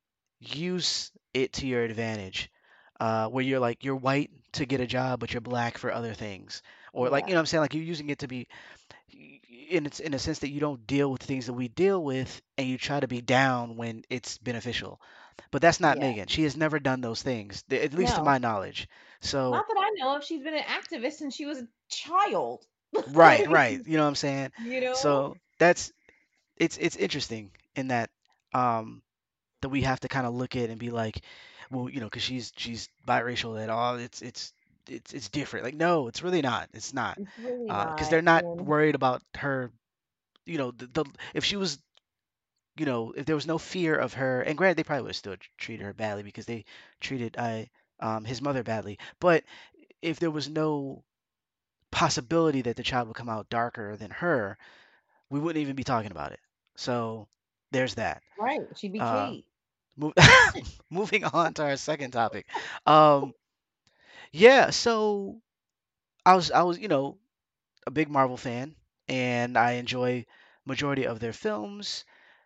use it to your advantage. Uh, where you're like you're white to get a job, but you're black for other things, or like Yeah. you know what I'm saying, like you're using it to be in it's in a sense that you don't deal with things that we deal with, and you try to be down when it's beneficial. But that's not Yeah. Megan. She has never done those things, th- at least to No. my knowledge. So Not that I know of. She's been an activist since she was a child. right, Like, right. You know what I'm saying? you know? So that's it's it's interesting in that um that we have to kind of look at and be like, well, you know, because she's she's biracial that all it's it's it's it's different. Like no, it's really not. It's not. It's really Uh, because not. they're not And worried about her. you know, the, the if she was, you know, if there was no fear of her, and granted, they probably would have still tr- treated her badly because they treated uh, um, his mother badly. But if there was no possibility that the child would come out darker than her, we wouldn't even be talking about it. So there's that. Right. She'd be Uh, Kate. move, moving on to our second topic. Um, yeah, so I was I was you know a big Marvel fan, and I enjoy majority of their films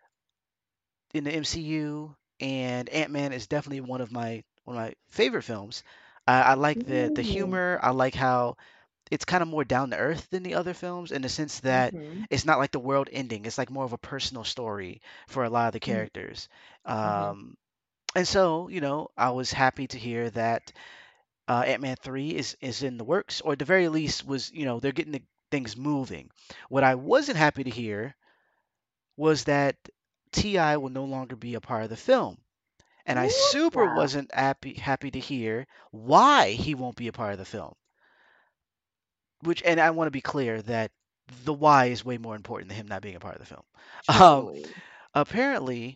in the M C U. And Ant-Man is definitely one of my one of my favorite films. I, I like the the Mm-hmm. humor. I like how it's kind of more down to earth than the other films in the sense that Mm-hmm. it's not like the world ending. It's like more of a personal story for a lot of the characters. Mm-hmm. Um, and so, you know, I was happy to hear that uh, Ant-Man three is is in the works, or at the very least was, you know, they're getting the things moving. What I wasn't happy to hear was that T I will no longer be a part of the film. And I What super the? wasn't happy happy to hear why he won't be a part of the film. Which, and I want to be clear that the why is way more important than him not being a part of the film. Um, Truly. apparently,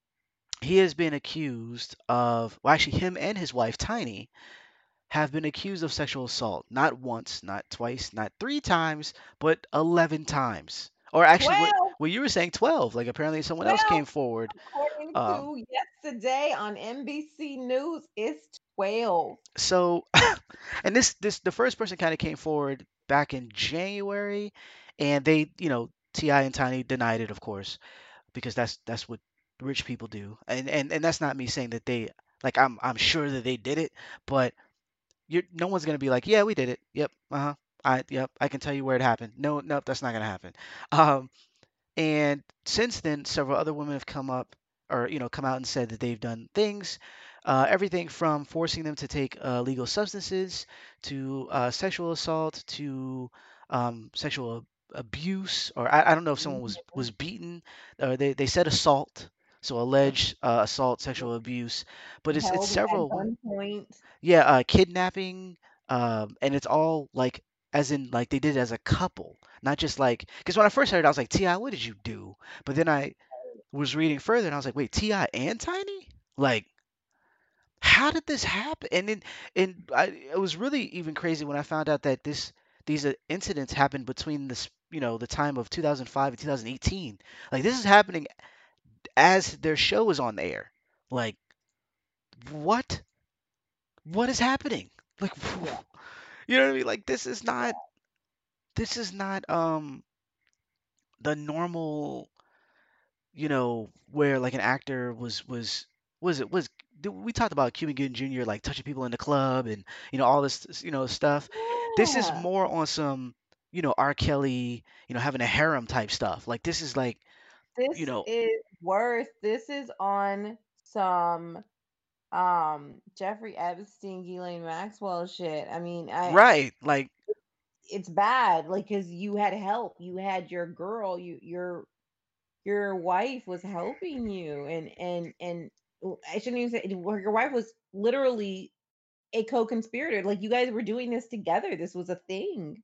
he has been accused of, well, actually, him and his wife Tiny have been accused of sexual assault. Not once, not twice, not three times, but eleven times. Or actually, what twelve, what you were saying, twelve. Like apparently, someone else twelve, came forward. according Um, to yesterday on N B C News, it's twelve. so, and this this the first person kind of came forward back in January, and they, you know, Ti and Tiny denied it, of course, because that's that's what rich people do. And and and that's not me saying that they, like, I'm I'm sure that they did it, but you're no one's gonna be like, yeah, we did it. Yep, uh-huh. I yep, I can tell you where it happened. No, nope, that's not gonna happen. Um, and since then, several other women have come up or, you know, come out and said that they've done things, uh, everything from forcing them to take uh, legal substances to uh, sexual assault to um, sexual abuse, or I, I don't know if someone was Mhm. was beaten, or they, they said assault, so alleged uh, assault, sexual abuse, but it's it's Held at several women. gunpoint. Yeah, uh, kidnapping, um, and it's all like as in like they did it as a couple, not just like because when I first heard it, I was like, Ti, what did you do? But then I was reading further and I was like, wait, Ti and Tiny? Like, how did this happen? And then and I, it was really even crazy when I found out that this these uh, incidents happened between this, you know, the time of two thousand five and two thousand eighteen. Like this is happening as their show is on the air. Like, what? What is happening? Like, Yeah, you know what I mean? Like this is yeah. not this is not um the normal, you know, where like an actor was was was it was we talked about Cuban Gooding Junior like touching people in the club and, you know, all this, you know, stuff. This is Yeah. more on some, you know, R. Kelly, you know, having a harem type stuff. Like this is like, you This know, is worse. This is on some um Jeffrey Epstein, Ghislaine Maxwell shit. I mean, I right, like it's bad. Like, cause you had help. You had your girl. You your your wife was helping you, and and and w- I shouldn't even say well, your wife was literally a co-conspirator. Like, you guys were doing this together. This was a thing.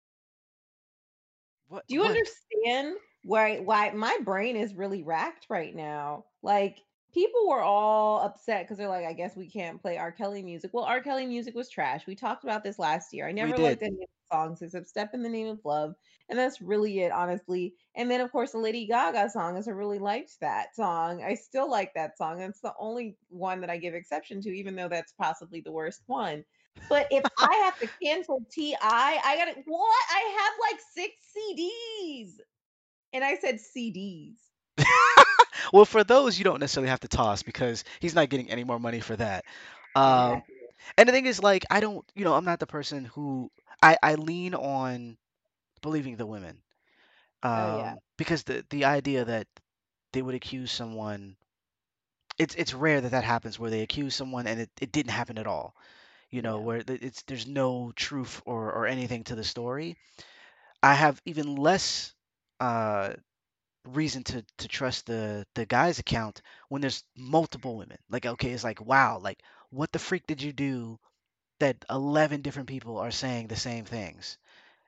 what Do you what understand why why my brain is really racked right now? Like, people were all upset because they're like, I guess we can't play R. Kelly music. Well, R. Kelly music was trash. We talked about this last year. I we never did. liked any of the songs except Step in the Name of Love. And that's really it, honestly. And then of course the Lady Gaga song is I really liked that song. I still like that song. It's the only one that I give exception to, even though that's possibly the worst one. But if I have to cancel T I, I gotta what? I have like six C Ds. And I said C Ds. Well, for those you don't necessarily have to toss because he's not getting any more money for that. Um, Exactly. and the thing is, like, I don't, you know, I'm not the person who I I lean on believing the women, Oh yeah. um, because the the idea that they would accuse someone, it's it's rare that that happens where they accuse someone and it, it didn't happen at all. You know, Yeah. where th- it's there's no truth or or anything to the story. I have even less uh reason to to trust the the guy's account when there's multiple women. Like, okay, it's like, wow, like what the freak did you do that eleven different people are saying the same things?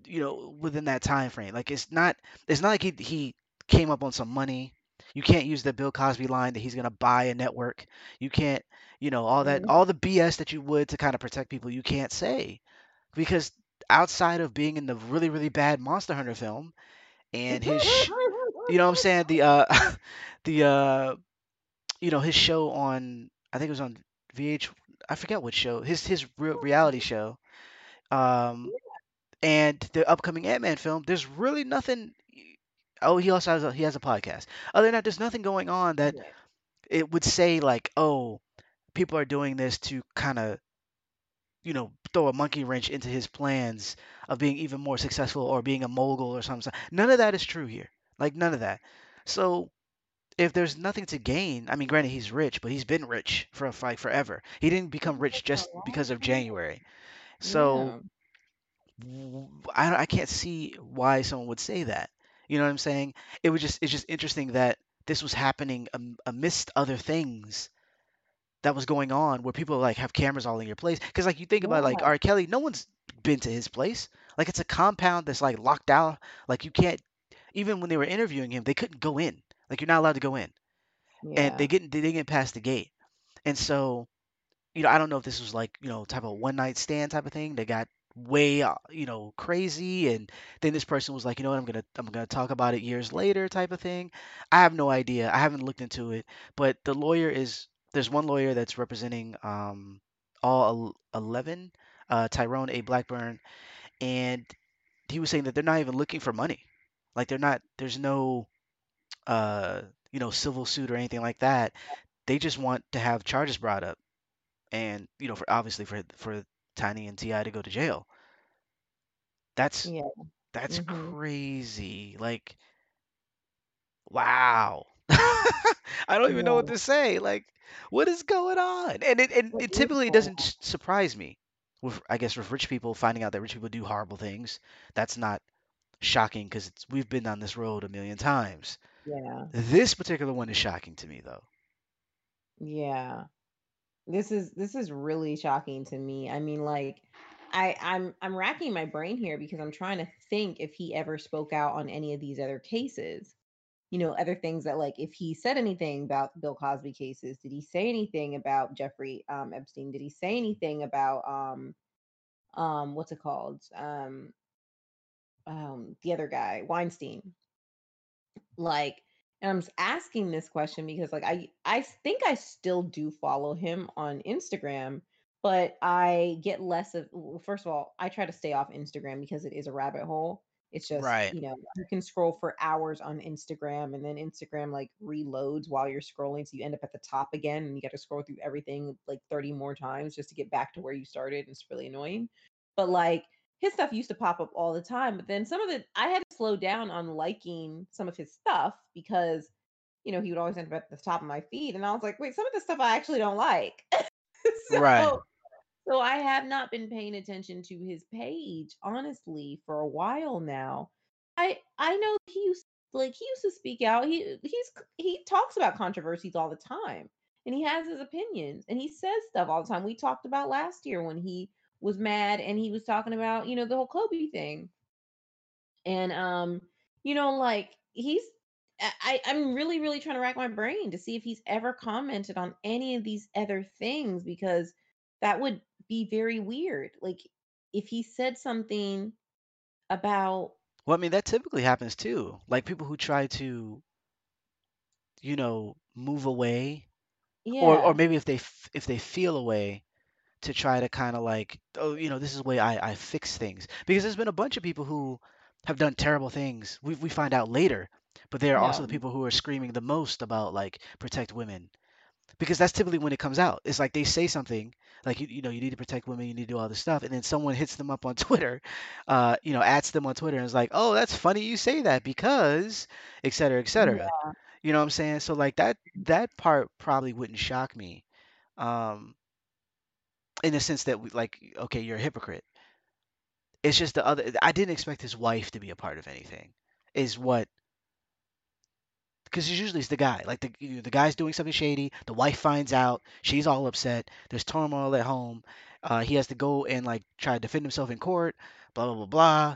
you know, within that time frame. Like it's not it's not like he he came up on some money. You can't use the Bill Cosby line that he's gonna buy a network. You can't, you know, all that Mhm. all the B S that you would to kind of protect people. You can't say because outside of being in the really really bad Monster Hunter film and his sh- you know what I'm saying, the uh the uh you know, his show on, I think it was on V H, I forget what show, his his real reality show, um and the upcoming Ant-Man film, there's really nothing. Oh, he also has a, he has a podcast. Other than that, there's nothing going on that Yeah. it would say like, oh, people are doing this to kind of, you know, throw a monkey wrench into his plans of being even more successful or being a mogul or something. None of that is true here. Like none of that. So if there's nothing to gain, I mean, granted he's rich, but he's been rich for like forever. He didn't become rich For a just long because of time. January. So Yeah. w- I, I can't see why someone would say that. You know what I'm saying? It was just it's just interesting that this was happening am- amidst other things that was going on where people like have cameras all in your place. Because like you think about like Yeah. R. Kelly, no one's been to his place. Like it's a compound that's like locked out. Like you can't even when they were interviewing him, they couldn't go in. Like you're not allowed to go in, and they Yeah. get they didn't get past the gate. And so you know, I don't know if this was like, you know, type of one night stand type of thing. They got way, uh, you know, crazy, and then this person was like, you know what, I'm gonna I'm gonna talk about it years later type of thing. I have no idea. I haven't looked into it, but the lawyer is there's one lawyer that's representing um all el- eleven, uh, Tyrone A. Blackburn, and he was saying that they're not even looking for money. Like they're not. There's no uh you know civil suit or anything like that. They just want to have charges brought up and you know for obviously for for Tiny and Ti to go to jail. That's Yeah. that's Mhm. crazy. Like wow. I don't even know what Yeah. to say. Like what is going on? And it and It it is typically going doesn't on. s- surprise me. With I guess with rich people finding out that rich people do horrible things, that's not shocking because we've been down this road a million times. Yeah. This particular one is shocking to me though. Yeah. This is this is really shocking to me. I mean, like, I I'm I'm racking my brain here because I'm trying to think if he ever spoke out on any of these other cases. You know, other things that like if he said anything about Bill Cosby cases, did he say anything about Jeffrey um, Epstein? Did he say anything about um um what's it called? Um um the other guy, Weinstein. Like, and I'm s- asking this question because like I I think I still do follow him on Instagram, but I get less of well, first of all, I try to stay off Instagram because it is a rabbit hole. It's just, Right. you know, you can scroll for hours on Instagram and then Instagram like reloads while you're scrolling. So you end up at the top again and you got to scroll through everything like thirty more times just to get back to where you started. It's really annoying. But like his stuff used to pop up all the time, but then some of it I had to slow down on liking some of his stuff because, you know, he would always end up at the top of my feed, and I was like, "Wait, some of this stuff I actually don't like." Right. So so I have not been paying attention to his page, honestly, for a while now. I I know he used like, he used to speak out. He he's he talks about controversies all the time, and he has his opinions, and he says stuff all the time. We talked about last year when he was mad and he was talking about, you know, the whole Kobe thing. And um, you know, like he's I I- I'm really really trying to rack my brain to see if he's ever commented on any of these other things because that would be very weird. Like if he said something about Well, I mean that typically happens too. Like people who try to, you know, move away or or yeah, maybe if they f- if they feel a way to try to kind of like oh you know this is the way I I fix things because there's been a bunch of people who have done terrible things we we find out later but they're also yeah, the people who are screaming the most about like protect women because that's typically when it comes out it's like they say something like you, you know you need to protect women you need to do all this stuff and then someone hits them up on Twitter uh you know adds them on Twitter and is like oh that's funny you say that because et cetera et cetera yeah, you know what I'm saying so like that that part probably wouldn't shock me um in the sense that we, like okay you're a hypocrite it's just the other I didn't expect his wife to be a part of anything is what because usually it's the guy like the you know, the guy's doing something shady the wife finds out she's all upset there's turmoil at home uh, he has to go and like try to defend himself in court blah blah blah blah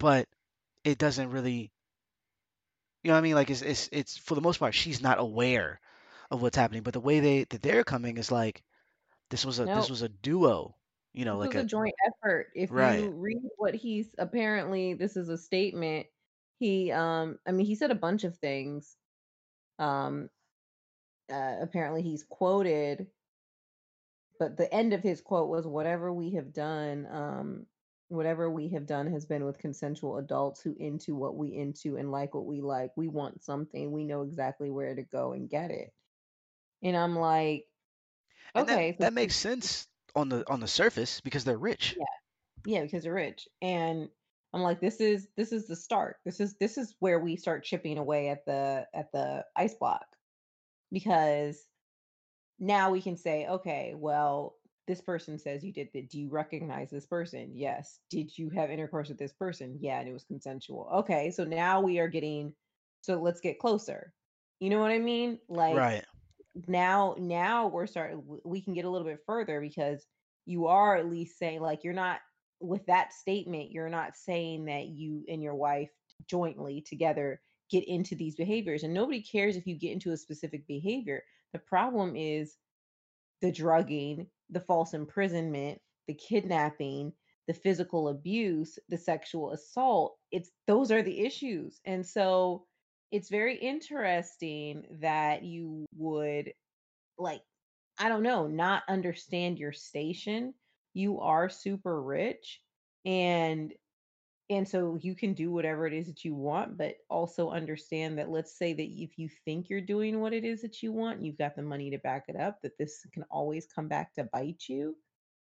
but it doesn't really, you know what I mean? Like it's it's it's for the most part she's not aware of what's happening, but the way they that they're coming is like this was a this No, was a duo, you know, this like was a a joint effort. If right. you read what he's apparently, this is a statement. He, um, I mean, he said a bunch of things. Um, uh, apparently he's quoted, but the end of his quote was, "Whatever we have done, um, whatever we have done has been with consensual adults who into what we into and like what we like. We want something, we know exactly where to go and get it." And I'm like, And that okay, so that makes sense on the on the surface because they're rich. yeah, yeah, because they're rich. And I'm like, this is this is the start. This is this is where we start chipping away at the at the ice block, because now we can say, okay, well, this person says you did that. Do you recognize this person? Yes. Did you have intercourse with this person? Yeah, and it was consensual. Okay, so now we are getting, so let's get closer. You know what I mean? Like, Right. now now we're starting, w- we can get a little bit further, because you are at least saying, like, you're not, with that statement, you're not saying that you and your wife jointly together get into these behaviors, and nobody cares if you get into a specific behavior. The problem is the drugging, the false imprisonment, the kidnapping, the physical abuse, the sexual assault. It's those are the issues. And so it's very interesting that you would, like, I don't know, not understand your station. You are super rich, and and so you can do whatever it is that you want, but also understand that, let's say that if you think you're doing what it is that you want, you've got the money to back it up, that this can always come back to bite you.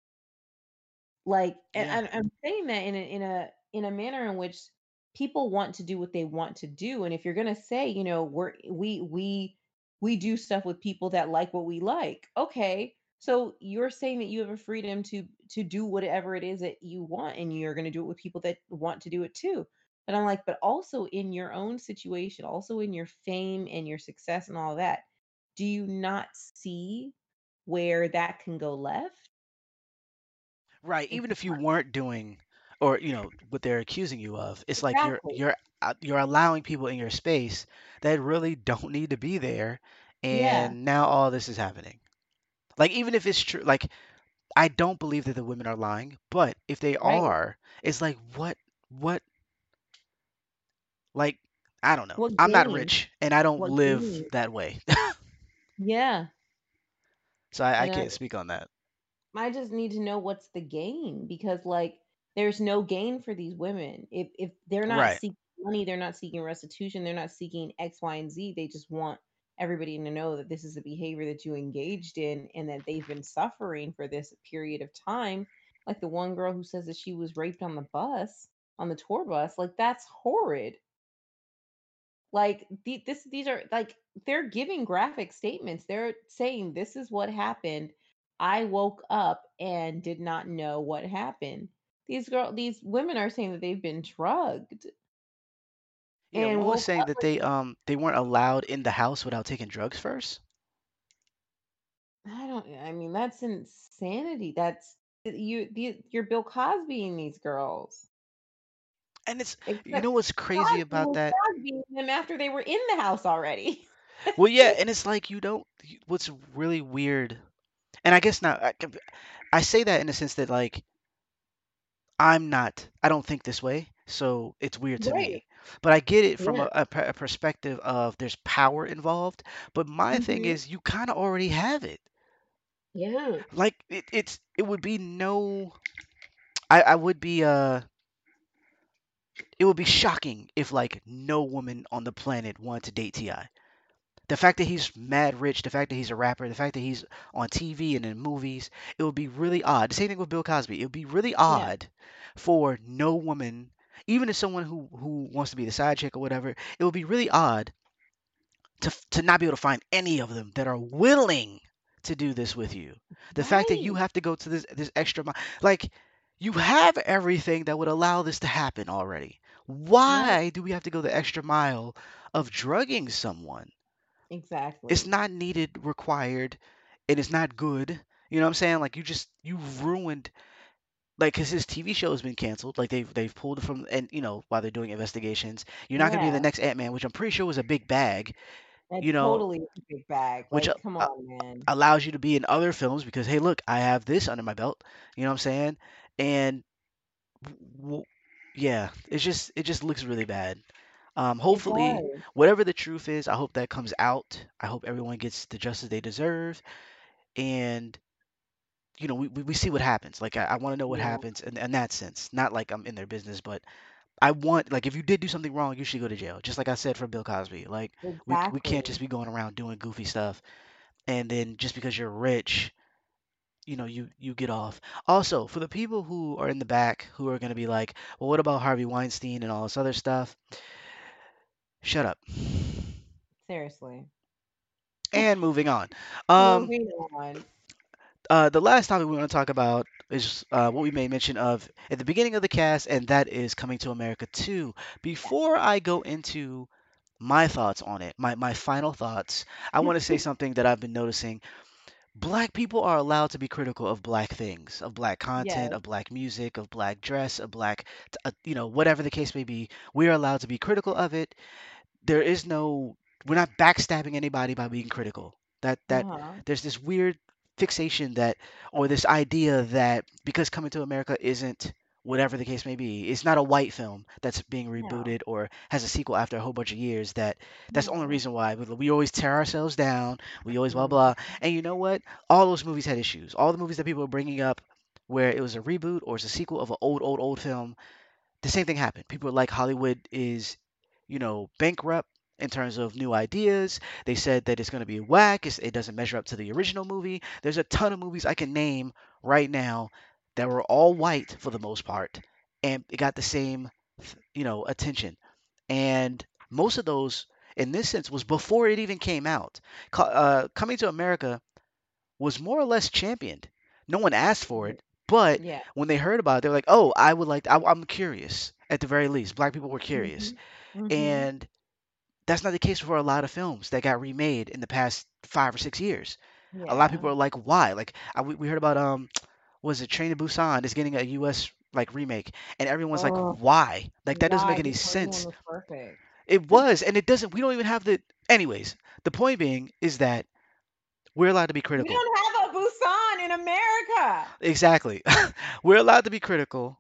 Like, and Yeah. I'm I'm saying that in a in a in a manner in which people want to do what they want to do. And if you're gonna say, you know, we're we we we do stuff with people that like what we like, okay. So you're saying that you have a freedom to to do whatever it is that you want, and you're gonna do it with people that want to do it too. But I'm like, but also in your own situation, also in your fame and your success and all that, do you not see where that can go left? Right. It's Even if you weren't doing or you know what they're accusing you of, it's like you're exactly. you're uh, you're allowing people in your space that really don't need to be there, Yeah. and now all this is happening. Like even if it's true, like I don't believe that the women are lying, but if they Right. are, it's like what what like I don't know. What I'm not gain? rich and I don't What live gain? that way. Yeah. So I, I And I can't speak on that. I just need to know what's the gain, because, like, there's no gain for these women. If if they're not Right. seeking money, they're not seeking restitution, they're not seeking X, Y, and Z. They just want everybody to know that this is the behavior that you engaged in, and that they've been suffering for this period of time. Like the one girl who says that she was raped on the bus, on the tour bus, like, that's horrid. Like, the, this these are, like, they're giving graphic statements. They're saying, this is what happened. I woke up and did not know what happened. These girl these women are saying that they've been drugged Yeah, and one was woke saying up that like, they um they weren't allowed in the house without taking drugs first. I don't, I mean, that's insanity. That's, you the, you're Bill Cosbying these girls. And it's you Except know what's crazy Cosby about was that? Cosbying them after they were in the house already. Well, yeah, and it's like you don't you- what's really weird, and I guess not I, I say that in the sense that like I'm not I don't think this way, so it's weird to Right. me. But I get it from Yeah. a, a, per- a perspective of there's power involved, but my thing Hmm. is you kind of already have it. Yeah. Like it, it's it would be no I, I would be uh it would be shocking if like no woman on the planet wanted to date Ti. The fact that he's mad rich, the fact that he's a rapper, the fact that he's on T V and in movies, it would be really odd. The same thing with Bill Cosby. It would be really Yeah. odd for no woman, even if someone who who wants to be the side chick or whatever, it would be really odd to f- to not be able to find any of them that are willing to do this with you. The fact that you Right. have to go to this this extra mile, like you have everything that would allow this to happen already. Right. Why do we have to go the extra mile of drugging someone? It's Exactly. not needed, required, and it's not good. You know what I'm saying? Like you just you ruined. like because his T V show has been canceled. Like they've they've pulled it from, and you know, while they're doing investigations, you're not gonna be the Yeah, next Ant Man, which I'm pretty sure was a big bag. and You know, totally a big bag. which uh, Like, come uh, on, man. allows you to be in other films because hey, look, I have this under my belt. You know what I'm saying? And w- yeah, it's just it just looks really bad. Um, It hopefully, does. whatever the truth is, I hope that comes out. I hope everyone gets the justice they deserve, and you know, we, we, we see what happens. Like I, I want to know what Yeah, happens in, in that sense. Not like I'm in their business, but I want like if you did do something wrong, you should go to jail. Just like I said for Bill Cosby. Like we we can't exactly. just be going around doing goofy stuff and then just because you're rich, you know, you you get off. Also, for the people who are in the back who are going to be like, well, what about Harvey Weinstein and all this other stuff? Shut up. Seriously. And moving on. Um, Moving on. uh, the last topic we want to talk about is uh, what we made mention of at the beginning of the cast, and that is Coming to America two. Before I go into my thoughts on it, my, my final thoughts, I want to say something that I've been noticing. Black people are allowed to be critical of black things, of black content, Yes. of black music, of black dress, of black, uh, you know, whatever the case may be. We are allowed to be critical of it. There is no we're not backstabbing anybody by being critical. That that Uh-huh. there's this weird fixation that or this idea that because Coming to America isn't whatever the case may be, it's not a white film that's being No. rebooted or has a sequel after a whole bunch of years. That that's the only No. reason why we, we always tear ourselves down. We always blah Mm. blah. And you know what? All those movies had issues. All the movies that people are bringing up where it was a reboot or it's a sequel of an old old old film, the same thing happened. People are like Hollywood is, you know, bankrupt in terms of new ideas. They said that it's going to be whack. It's, it doesn't measure up to the original movie. There's a ton of movies I can name right now that were all white for the most part, and it got the same, you know, attention. And most of those, in this sense, was before it even came out. Co- Uh, Coming to America was more or less championed. No one asked for it, but Yeah. when they heard about it, they're like, "Oh, I would like. I, I'm curious." At the very least, black people were curious, Mhm. Mhm. and that's not the case for a lot of films that got remade in the past five or six years. A lot of Yeah. people are like, "Why?" Like, I, we, we heard about um, was it Train to Busan is getting a U S like remake, and everyone's like, Oh, "Why?" Like that doesn't why? make any The Korean one sense. was perfect. It was, and it doesn't. We don't even have the. Anyways, the point being is that we're allowed to be We critical. don't have a Busan in America. Exactly. We're allowed to be critical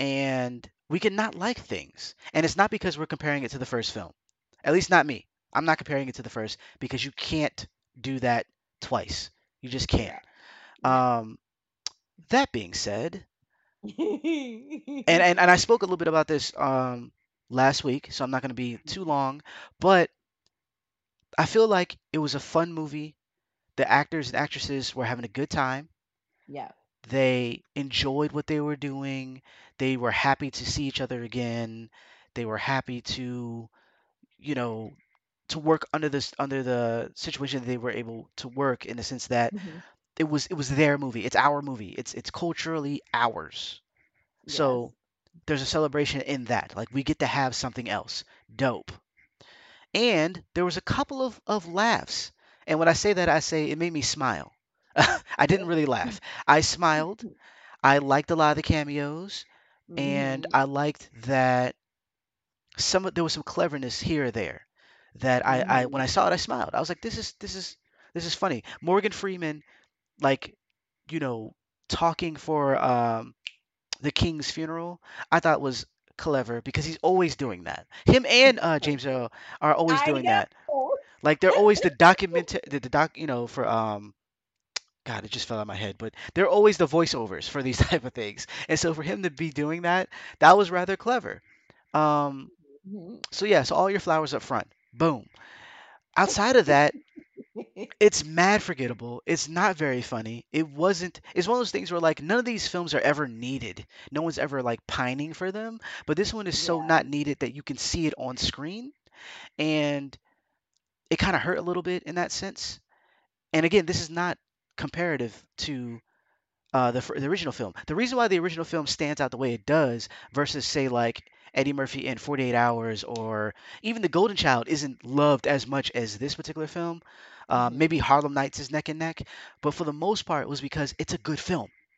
and we can not like things. And it's not because we're comparing it to the first film. At least not me. I'm not comparing it to the first because you can't do that twice. You just can't. Yeah. Yeah. Um, that being said, and, and, and I spoke a little bit about this um, last week, so I'm not going to be too long, but I feel like it was a fun movie. The actors and actresses were having a good time. Yeah. They enjoyed what they were doing. They were happy to see each other again. They were happy to, you know, to work under this under the situation that they were able to work in the sense that Mhm. it was it was their movie. It's our movie. It's it's culturally ours. Yes. So there's a celebration in that. Like we get to have something else. Dope. And there was a couple of, of laughs. And when I say that, I say it made me smile. I didn't really laugh. I smiled. I liked a lot of the cameos, and Mhm. I liked that some of there was some cleverness here or there that I, I when Mhm. I saw it I smiled. I was like, this is this is this is funny. Morgan Freeman, like, you know, talking for um the King's funeral, I thought was clever because he's always doing that. Him and uh James Earl are always I doing that. know. Like they're always the document the, the doc you know for um God, it just fell out of my head, but they're always the voiceovers for these type of things. And so for him to be doing that, that was rather clever. Um, Mhm. so yeah, so all your flowers up front. Boom. Outside of that, it's mad forgettable. It's not very funny. It wasn't it's one of those things where like none of these films are ever needed. No one's ever like pining for them, but this one is so Yeah. not needed that you can see it on screen and it kind of hurt a little bit in that sense. And again, this is not comparative to uh, the fir- the original film. The reason why the original film stands out the way it does versus say like Eddie Murphy in forty-eight Hours or even The Golden Child isn't loved as much as this particular film. Um, Mhm. maybe Harlem Nights is neck and neck, but for the most part it was because it's a good film.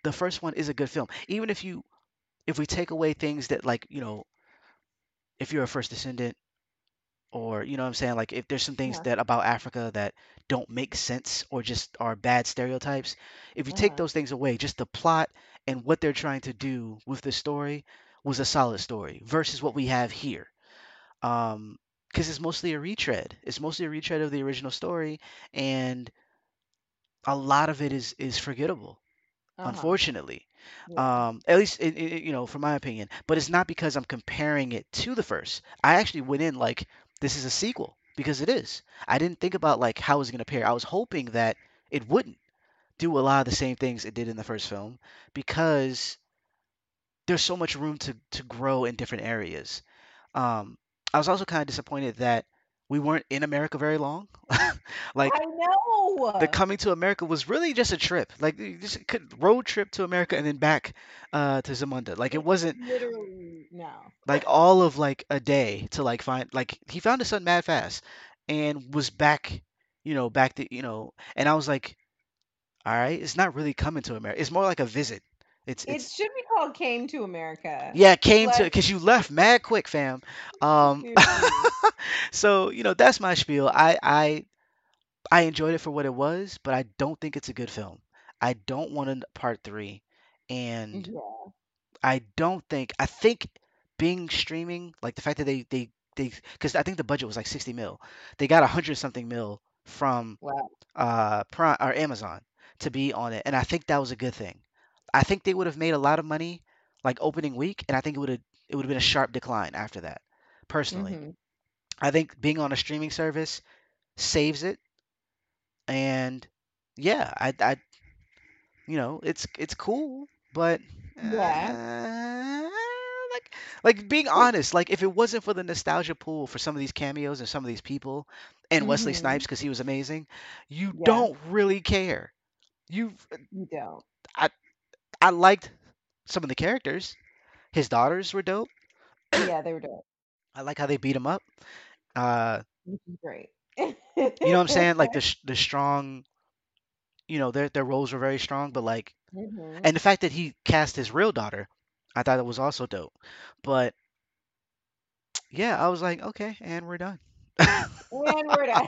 the first one is a good film. Even if you if we take away things that, like, you know, if you're a first descendant, or you know what I'm saying, like if there's some things Uh-huh. that about Africa that don't make sense or just are bad stereotypes, if you take Uh-huh. those things away, just the plot and what they're trying to do with the story was a solid story versus what we have here. Um, because it's mostly a retread. It's mostly a retread of the original story, and a lot of it is is forgettable, Uh-huh. unfortunately. Yeah. Um, at least it, it, you know, from my opinion. But it's not because I'm comparing it to the first. I actually went in like this is a sequel because it is. I didn't think about like how it was gonna pair. I was hoping that it wouldn't do a lot of the same things it did in the first film because there's so much room to to grow in different areas. Um, I was also kind of disappointed that we weren't in America very long. Like I the know. coming to America was really just a trip. Like you just could road trip to America and then back uh, to Zamunda. Like it It wasn't literally no. like all of like a day to like find like he found his son mad fast and was back, you know, back to you know. And I was like, all right, it's not really coming to America. It's more like a visit. It's It it's should be called Came to America. yeah, it came to Like because you left mad quick, fam. Um, seriously. so you know that's my spiel. I I I enjoyed it for what it was, but I don't think it's a good film. I don't want a part three, and Yeah. I don't think I think being streaming, like the fact that they they they because I think the budget was like sixty mil, they got a hundred something mil from Wow. uh Prime or Amazon to be on it, and I think that was a good thing. I think they would have made a lot of money like opening week, and I think it would have it would have been a sharp decline after that. Personally, Mhm. I think being on a streaming service saves it, and yeah, I I you know, it's it's cool, but Yeah. uh, like like being honest, like if it wasn't for the nostalgia pool for some of these cameos and some of these people, and Wesley Snipes Mhm. because he was amazing, you Yeah. don't really care. You, You don't. I I liked some of the characters. His daughters were dope. Yeah, they were dope. I like how they beat him up. Uh, Which is great. you know what I'm saying? Like the sh- the strong, you know, their their roles were very strong, but like, Mhm. and the fact that he cast his real daughter, I thought it was also dope. But yeah, I was like, okay, and we're done. And we're done.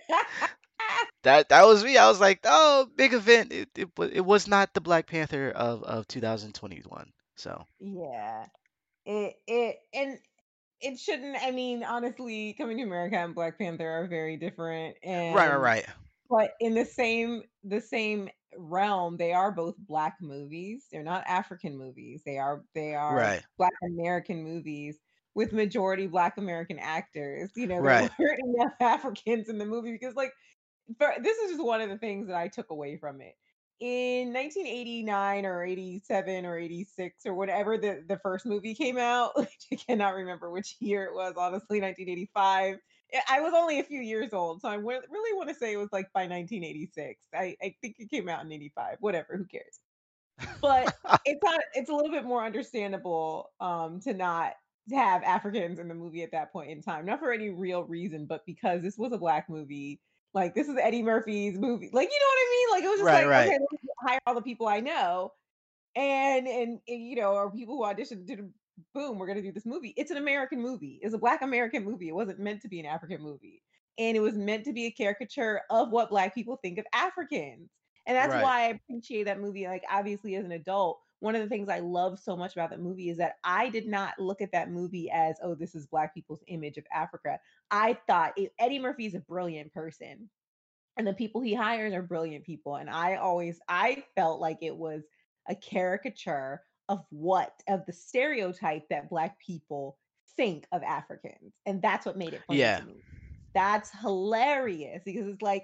That that was me. I was like, oh, big event. It it, wa- it was not the Black Panther of of two thousand twenty-one. So Yeah. It it and it shouldn't I mean, honestly, Coming to America and Black Panther are very different right, right, and right, but in the same the same realm, they are both black movies. They're not African movies. They are they are right, black American movies with majority black American actors. You know, there right. weren't enough Africans in the movie because like for, this is just one of the things that I took away from it. In nineteen eighty-nine or eighty-seven or eighty-six or whatever the, the first movie came out, which I cannot remember which year it was, honestly, nineteen eighty-five. I I was only a few years old, so I wa- really want to say it was like by nineteen eighty-six. I, I think it came out in eighty-five, whatever, who cares? But it's not it's a little bit more understandable, um, to not have Africans in the movie at that point in time. Not for any real reason, but because this was a black movie. Like, this is Eddie Murphy's movie. Like, you know what I mean? Like, it was just Right, like, okay, right. let me hire all the people I know and and, and you know, or people who auditioned did boom, we're gonna do this movie. It's an American movie. It's a black American movie. It wasn't meant to be an African movie. And it was meant to be a caricature of what black people think of Africans. And that's Right. why I appreciate that movie. Like, obviously, as an adult, one of the things I love so much about that movie is that I did not look at that movie as, oh, this is black people's image of Africa. I thought it, Eddie Murphy is a brilliant person and the people he hires are brilliant people, and I always I felt like it was a caricature of what of the stereotype that black people think of Africans, and that's what made it funny to Yeah. me. That's hilarious because it's like,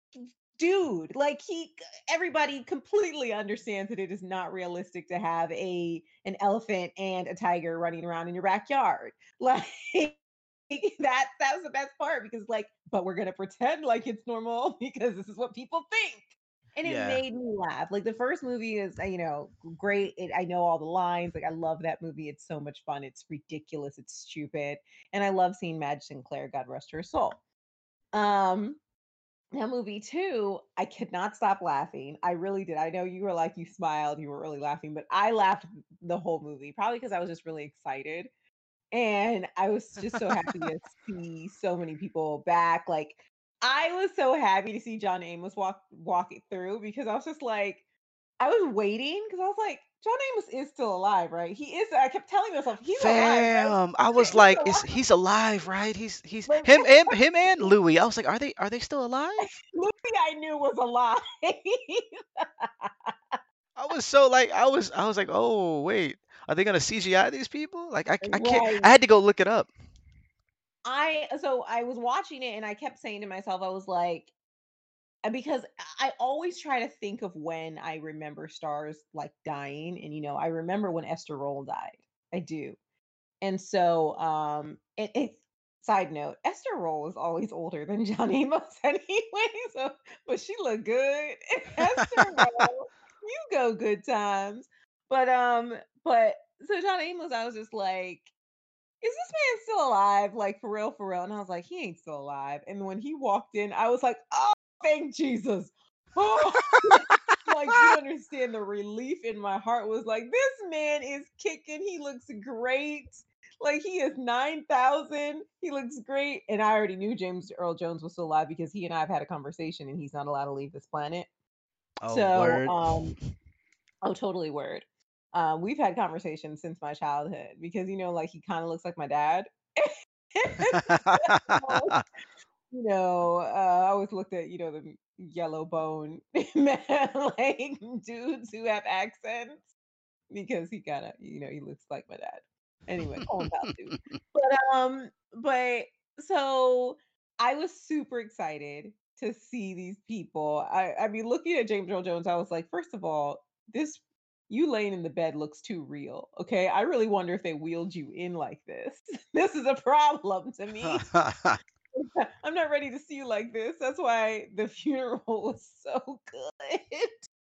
dude, like he everybody completely understands that it is not realistic to have a an elephant and a tiger running around in your backyard. Like that that was the best part because like, but we're gonna pretend like it's normal because this is what people think. And it Yeah. made me laugh. Like the first movie is, uh, you know, great. It, I know all the lines. Like I love that movie. It's so much fun. It's ridiculous. It's stupid. And I love seeing Madge Sinclair. God rest her soul. Um, Now, movie two, I could not stop laughing. I really did. I know you were like, you smiled, you were really laughing, but I laughed the whole movie, probably because I was just really excited. And I was just so happy to see so many people back. Like, I was so happy to see John Amos walk walk it through because I was just like, I was waiting because I was like, John Amos is still alive, right? He is. I kept telling myself, he's alive, right? Fam, I was He's like, is alive. he's alive, right? He's he's But him and him and Louis. I was like, are they are they still alive? Lucy, I knew was alive. I was so like I was I was like, oh wait, are they gonna C G I these people? Like I I can't. I Right. had to go look it up. I so I was watching it and I kept saying to myself, I was like, uh, because I always try to think of when I remember stars like dying. And you know, I remember when Esther Roll died. I do. And so um it, it side note, Esther Roll is always older than John Amos anyway. So but she looked good. Esther Roll, you go good times. But um, but so John Amos, I was just like, is this man still alive? Like for real, for real. And I was like, he ain't still alive. And when he walked in, I was like, oh, thank Jesus. Oh, like you don't understand the relief in my heart was like, this man is kicking. He looks great. Like he is nine thousand. He looks great. And I already knew James Earl Jones was still alive because he and I have had a conversation and he's not allowed to leave this planet. Oh So, word. um, oh, totally word. Um, we've had conversations since my childhood because you know, like he kind of looks like my dad. So, you know, uh, I always looked at you know the yellow bone men, like dudes who have accents because he kind of you know he looks like my dad. Anyway, Colin Powell too. But um, but so I was super excited to see these people. I I mean, looking at James Earl Jones, I was like, first of all, this you laying in the bed looks too real. Okay, I really wonder if they wheeled you in like this. This is a problem to me. I'm not ready to see you like this. That's why the funeral was so good.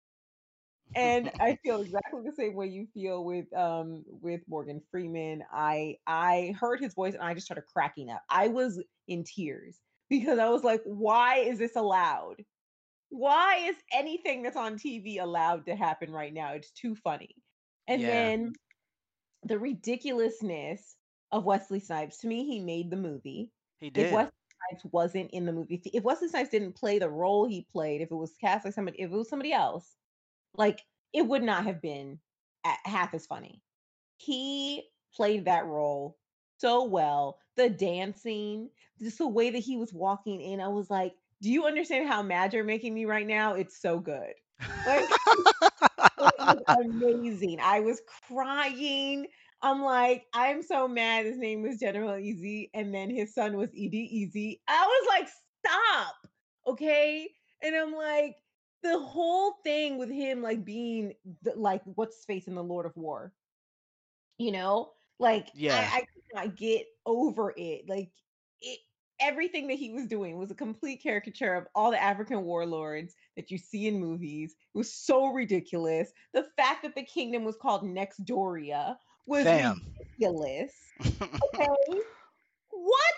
And I feel exactly the same way you feel with um with Morgan Freeman. I I heard his voice and I just started cracking up. I was in tears because I was like, why is this allowed? Why is anything that's on T V allowed to happen right now? It's too funny. And Yeah, then the ridiculousness of Wesley Snipes. To me, he made the movie. he If did. Wesley Snipes wasn't in the movie, if Wesley Snipes didn't play the role he played, if it was cast like somebody, if it was somebody else, like it would not have been a- half as funny. He played that role so well. The dancing, just the way that he was walking in, I was like, "Do you understand how mad you're making me right now? It's so good." Like it was amazing. I was crying. I'm like, I'm so mad. His name was General Easy, and then his son was Edie Easy. I was like, stop, okay? And I'm like, the whole thing with him like being the, like what's his face in the Lord of War, you know, like Yeah, I I could not get over it. Like it, everything that he was doing was a complete caricature of all the African warlords that you see in movies. It was so ridiculous. The fact that the kingdom was called Nextdoria was fam. ridiculous. Okay, what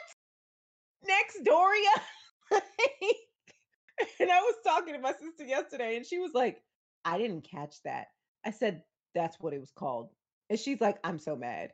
Nextdoria? And I was talking to my sister yesterday, and she was like, "I didn't catch that." I said, "That's what it was called," and she's like, "I'm so mad."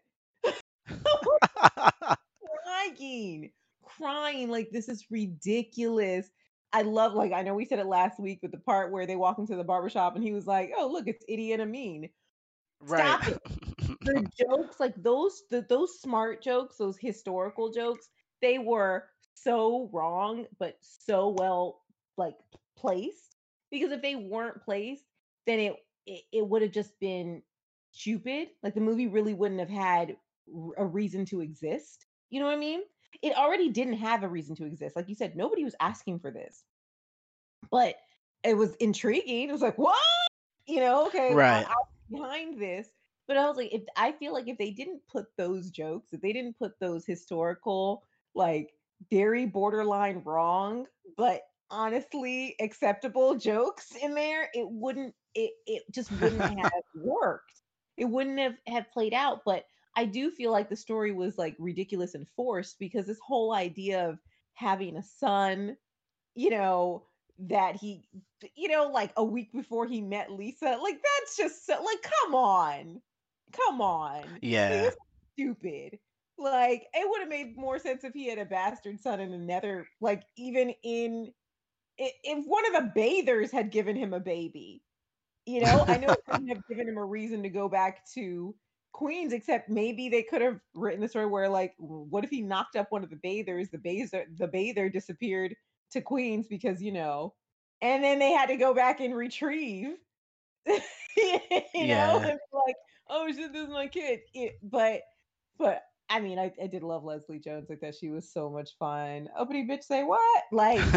Crying, crying like this is ridiculous. I love like I know we said it last week with the part where they walk into the barbershop and he was like, "Oh, look, it's Idiot and Amin." Right. Stop it. The jokes, like those the, those smart jokes, those historical jokes, they were so wrong but so well like placed because if they weren't placed, then it it, it would have just been stupid. Like the movie really wouldn't have had r- a reason to exist. You know what I mean? It already didn't have a reason to exist. Like you said, nobody was asking for this, but it was intriguing. It was like, what? You know, okay, I, Right. I behind this. But I was like, if I feel like if they didn't put those jokes, if they didn't put those historical, like very borderline wrong, but honestly acceptable jokes in there, it wouldn't it it just wouldn't have worked. It wouldn't have have played out. But I do feel like the story was like ridiculous and forced because this whole idea of having a son you know, that he, you know, like a week before he met Lisa. Like that's just so, like, come on. Come on. Like Yeah. that's stupid. Like it would have made more sense if he had a bastard son in the nether, like even in i- if one of the bathers had given him a baby. You know, I know it wouldn't have given him a reason to go back to Queens, except maybe they could have written the story where, like, what if he knocked up one of the bathers, the bather, the bather disappeared to Queens because, you know, and then they had to go back and retrieve, you know, Yeah. and be like, oh shit, this is my kid. It, but, but I mean, I, I did love Leslie Jones like that. She was so much fun. Uppity bitch, say what? Like,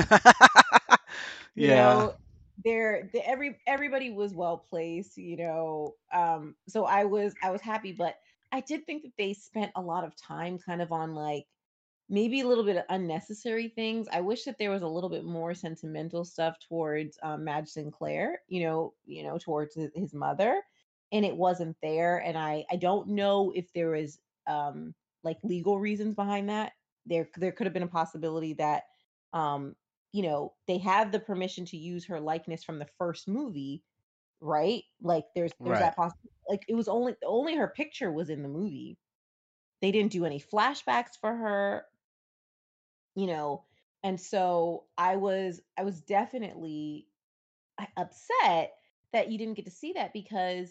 you Yeah. know, there the, every everybody was well placed, you know, um so i was i was happy, but I did think that they spent a lot of time kind of on, like, maybe a little bit of unnecessary things. I wish that there was a little bit more sentimental stuff towards um, Madge Sinclair, you know, you know, towards his, his mother, and it wasn't there. And I I don't know if there was um like legal reasons behind that. There there could have been a possibility that um you know they had the permission to use her likeness from the first movie, right? Like there's there's Right. that possibility. Like it was only only her picture was in the movie. They didn't do any flashbacks for her, you know. And so i was i was definitely uh, upset that you didn't get to see that because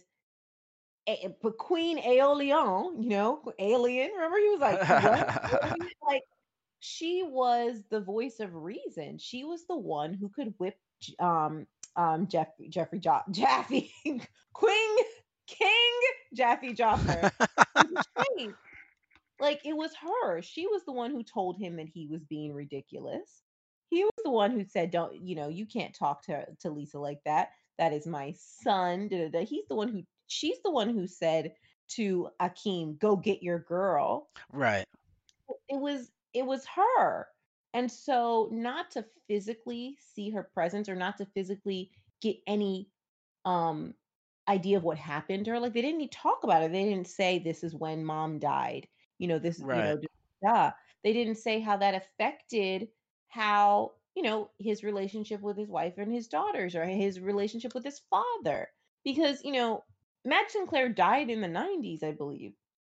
a- but Queen Aeolian, you know, Alien, remember he was like, what? Alien? Like she was the voice of reason. She was the one who could whip J- um um Jeff Jeffrey jo- Jaffe Queen King Jaffe Joffner into shape. Like it was her. She was the one who told him that he was being ridiculous. He was the one who said, "Don't, you know, you can't talk to to Lisa like that. That is my son." Da, da, da. He's the one who. She's the one who said to Akeem, "Go get your girl." Right. It was it was her. And so not to physically see her presence or not to physically get any um idea of what happened to her. Like they didn't even talk about it. They didn't say this is when mom died. You know, this, you Right. know, duh. They didn't say how that affected how, you know, his relationship with his wife and his daughters or his relationship with his father. Because, you know, Matt Sinclair died in the nineties, I believe.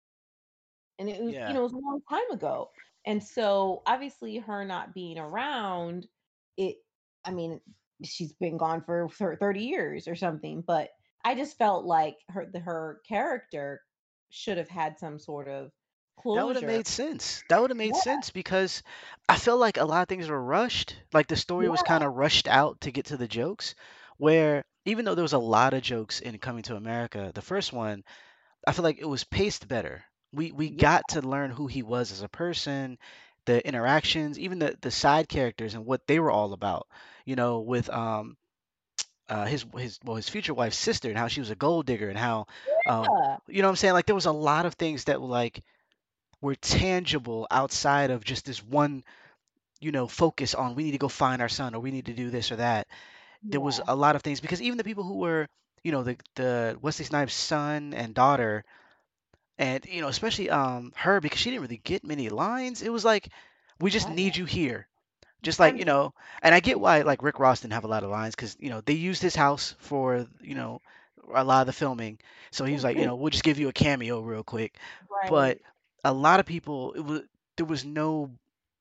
And it was, you Yeah. know, it was a long time ago. And so obviously her not being around, it I mean, she's been gone for thir- thirty years or something, but I just felt like her the her character should have had some sort of That would have closure. made sense. That would have made Yeah, sense because I feel like a lot of things were rushed. Like the story was yeah, kind of rushed out to get to the jokes, where even though there was a lot of jokes in Coming to America, the first one, I feel like it was paced better. We we yeah, got to learn who he was as a person, the interactions, even the the side characters and what they were all about. You know, with um uh his his well his future wife's sister and how she was a gold digger and how um yeah. you know what I'm saying? Like there was a lot of things that were like were tangible outside of just this one, you know, focus on we need to go find our son or we need to do this or that. There was Yeah. a lot of things because even the people who were, you know, the the Wesley Snipes' son and daughter, and you know, especially um her because she didn't really get many lines. It was like we just I know. need you here. Just I like, you mean, know, and I get why like Rick Ross didn't have a lot of lines because, you know, they used his house for, you know, a lot of the filming. So he was like, you know, we'll just give you a cameo real quick. But right. a lot of people, it was there was no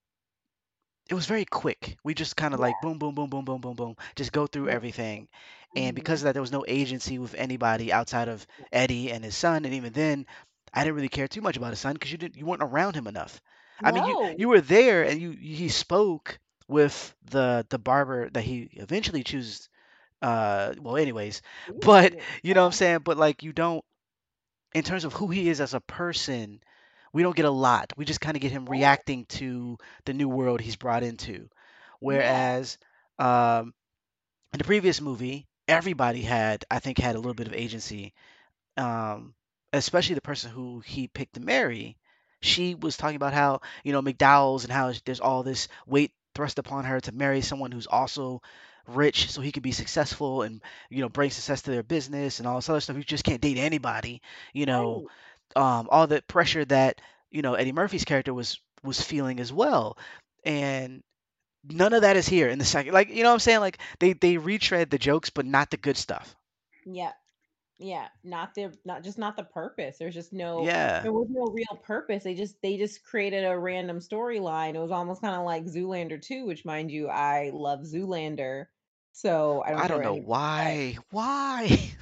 it was very quick. We just kind of Yeah. like boom, boom, boom, boom, boom, boom, boom, just go through Yeah. everything. And because Hmm. of that, there was no agency with anybody outside of Eddie and his son. And even then, I didn't really care too much about his son because you didn't, you weren't around him enough. I mean, you No. you were there and you he spoke with the the barber that he eventually chooses. Uh, well, anyways, but Yeah. you know what I'm saying. But like, you don't in terms of who he is as a person, we don't get a lot. We just kind of get him reacting to the new world he's brought into. Yeah. Whereas um, in the previous movie, everybody had, I think, had a little bit of agency, um, especially the person who he picked to marry. She was talking about how, you know, McDowell's and how there's all this weight thrust upon her to marry someone who's also rich so he could be successful and, you know, bring success to their business and all this other stuff. You just can't date anybody, you know, Right. um, all the pressure that, you know, Eddie Murphy's character was was feeling as well. And None of that is here in the second. Like, you know what I'm saying? Like they they retread the jokes, but not the good stuff. Yeah. Yeah, not the not just not the purpose. There's just no Yeah, there was no real purpose. They just they just created a random storyline. It was almost kind of like Zoolander two, which mind you, I love Zoolander. So I don't I care don't what know anybody says. why. Why?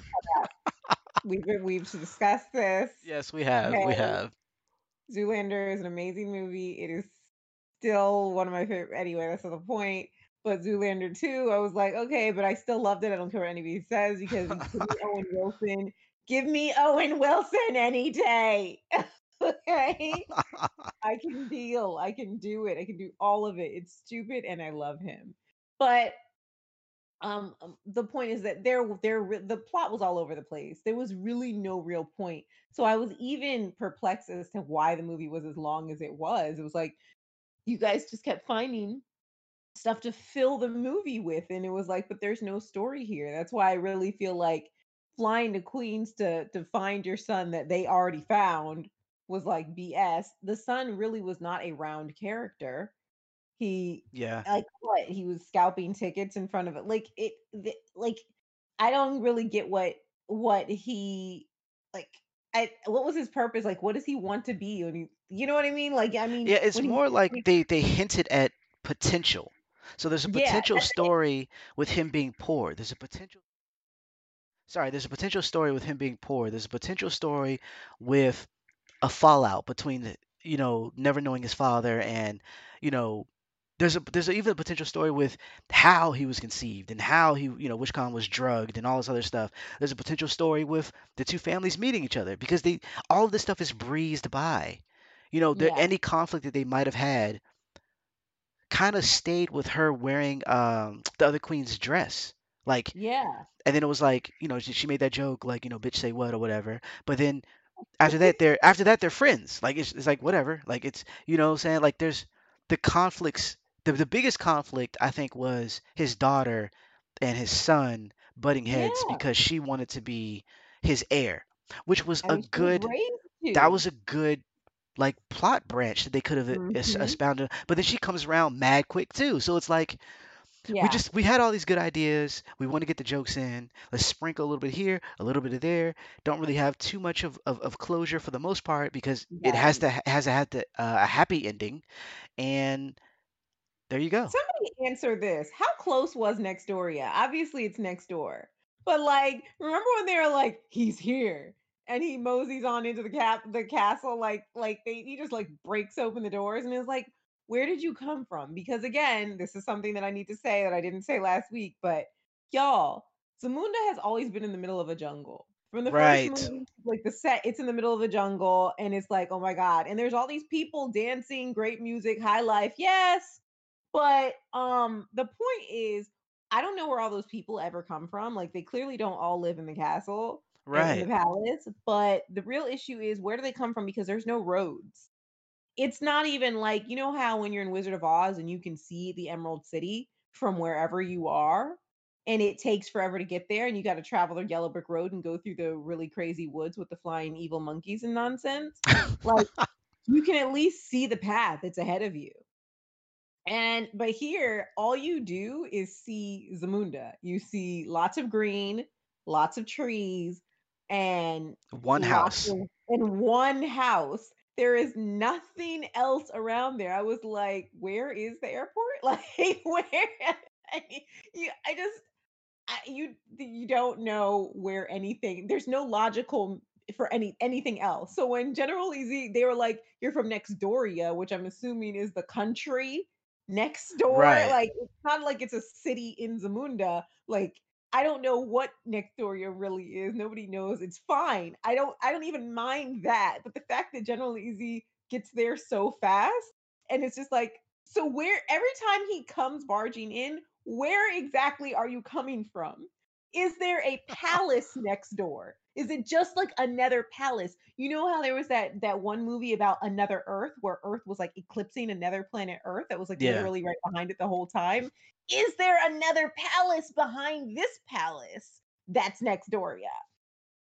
We've we've discussed this. Yes, we have. Okay. We have. Zoolander is an amazing movie. It is still one of my favorite. Anyway, that's not the point. But Zoolander two, I was like, okay, but I still loved it. I don't care what anybody says because you give me Owen Wilson. Give me Owen Wilson any day. Okay. I can deal. I can do it. I can do all of it. It's stupid and I love him. But um um, the point is that there there re- the plot was all over the place. There was really no real point. So I was even perplexed as to why the movie was as long as it was. It was like you guys just kept finding stuff to fill the movie with, and it was like, but there's no story here. That's why I really feel like flying to Queens to to find your son that they already found was like B S. The son really was not a round character. He Yeah. like what? He was scalping tickets in front of it. Like it the, like I don't really get what what he like I what was his purpose? Like what does he want to be when he you know what I mean? Like I mean Yeah, it's when he more like they they hinted at potential. So there's a yeah, potential that's it. story with him being poor. There's a potential Sorry, there's a potential story with him being poor. There's a potential story with a fallout between the, you know, never knowing his father and, you know, there's a there's a, even a potential story with how he was conceived and how he, you know, Wishcon was drugged and all this other stuff. There's a potential story with the two families meeting each other because they all of this stuff is breezed by. You know, there Yeah. any conflict that they might have had kind of stayed with her wearing um the other queen's dress. Like, Yeah. and then it was like, you know, she, she made that joke like, you know, bitch say what or whatever. But then after that they're after that they're friends. Like it's, it's like whatever. Like it's, you know what I'm saying? Like there's the conflicts. The, the biggest conflict I think was his daughter and his son butting heads Yeah. because she wanted to be his heir, which was I a mean, she was good raised that to. was a good like plot branch that they could have es- Mhm. expounded. But then she comes around mad quick too. So it's like we Yeah. just we had all these good ideas. We want to get the jokes in. Let's sprinkle a little bit here, a little bit of there. Don't really have too much of, of, of closure for the most part because it has Right. to has to have to, uh, a happy ending. And there you go. Somebody answer this. How close was Nextdoria? Obviously, it's next door. But like, remember when they were like, "He's here," and he moseys on into the cap the castle, like like they he just like breaks open the doors, and it's like, where did you come from? Because again, this is something that I need to say that I didn't say last week, but y'all, Zamunda has always been in the middle of a jungle. From the first Right. movie, like the set, it's in the middle of a jungle, and it's like, oh my god, and there's all these people dancing, great music, high life, yes, but um the point is I don't know where all those people ever come from. Like they clearly don't all live in the castle and in the Right. palace, but the real issue is where do they come from because there's no roads. It's not even like you know how when you're in Wizard of Oz and you can see the Emerald City from wherever you are and it takes forever to get there and you got to travel the yellow brick road and go through the really crazy woods with the flying evil monkeys and nonsense. Like you can at least see the path that's ahead of you. And but here, all you do is see Zamunda. You see lots of green, lots of trees, and One lots house. of in one house. There is nothing else around there. I was like, where is the airport? Like where I, you, I just I, you you don't know where anything. There's no logical for any anything else. So when General Easy, they were like, "You're from Nextdoria," which I'm assuming is the country next door. Right. Like it's not like it's a city in Zamunda. Like I don't know what Nextdoria really is. Nobody knows. It's fine. I don't. I don't even mind that. But the fact that General Easy gets there so fast, and it's just like, so where every time he comes barging in, where exactly are you coming from? Is there a palace next door? Is it just like another palace? You know how there was that that one movie about another Earth where Earth was like eclipsing another planet Earth that was like Yeah. literally right behind it the whole time? Is there another palace behind this palace that's next door? Yeah.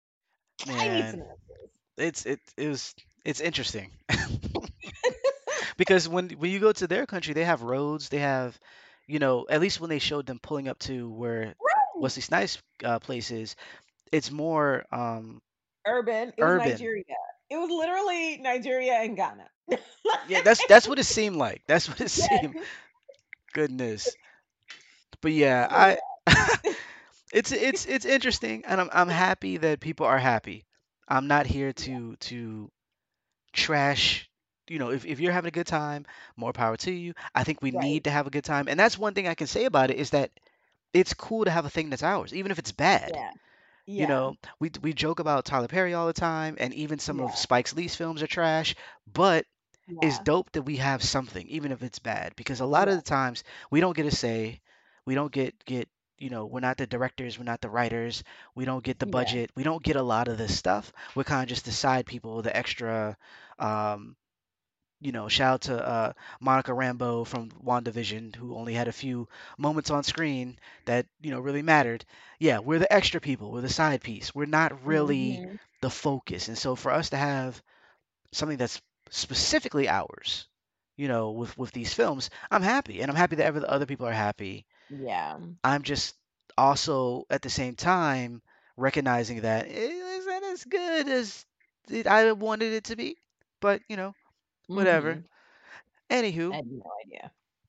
I need some Man, answers. it's it it was it's interesting. Because when when you go to their country, they have roads, they have, you know, at least when they showed them pulling up to where Right. Wesley Snipes' uh, place is, it's more um, Urban. It was urban. Nigeria. It was literally Nigeria and Ghana. Yeah, that's that's what it seemed like. That's what it seemed. Yes. Goodness. But yeah, So I yeah. it's it's it's interesting, and I'm I'm happy that people are happy. I'm not here Yeah. to to trash. You know, if, if you're having a good time, more power to you. I think we Right. need to have a good time. And that's one thing I can say about it is that it's cool to have a thing that's ours, even if it's bad. Yeah. You Yeah. know, we we joke about Tyler Perry all the time, and even some of Yeah. Spike Lee's films are trash, but it's Yeah. dope that we have something, even if it's bad, because a lot of Yeah. the times we don't get a say, we don't get get you know, we're not the directors, we're not the writers, we don't get the Yeah. budget, we don't get a lot of this stuff. We're kind of just the side people, the extra um, you know, shout out to uh, Monica Rambeau from WandaVision, who only had a few moments on screen that, you know, really mattered. Yeah, we're the extra people. We're the side piece. We're not really Hmm. the focus. And so for us to have something that's specifically ours, you know, with, with these films, I'm happy. And I'm happy that other other people are happy. Yeah. I'm just also at the same time recognizing that it isn't as good as it, I wanted it to be. But, you know, whatever. Hmm. I Anywho, had no idea.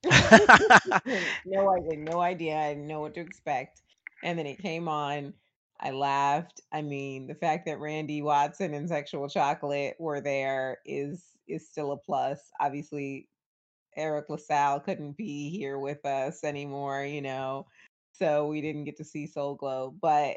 No idea, no idea. I didn't know what to expect. And then it came on. I laughed. I mean, the fact that Randy Watson and Sexual Chocolate were there is is still a plus. Obviously, Eric LaSalle couldn't be here with us anymore, you know. So we didn't get to see Soul Glow, but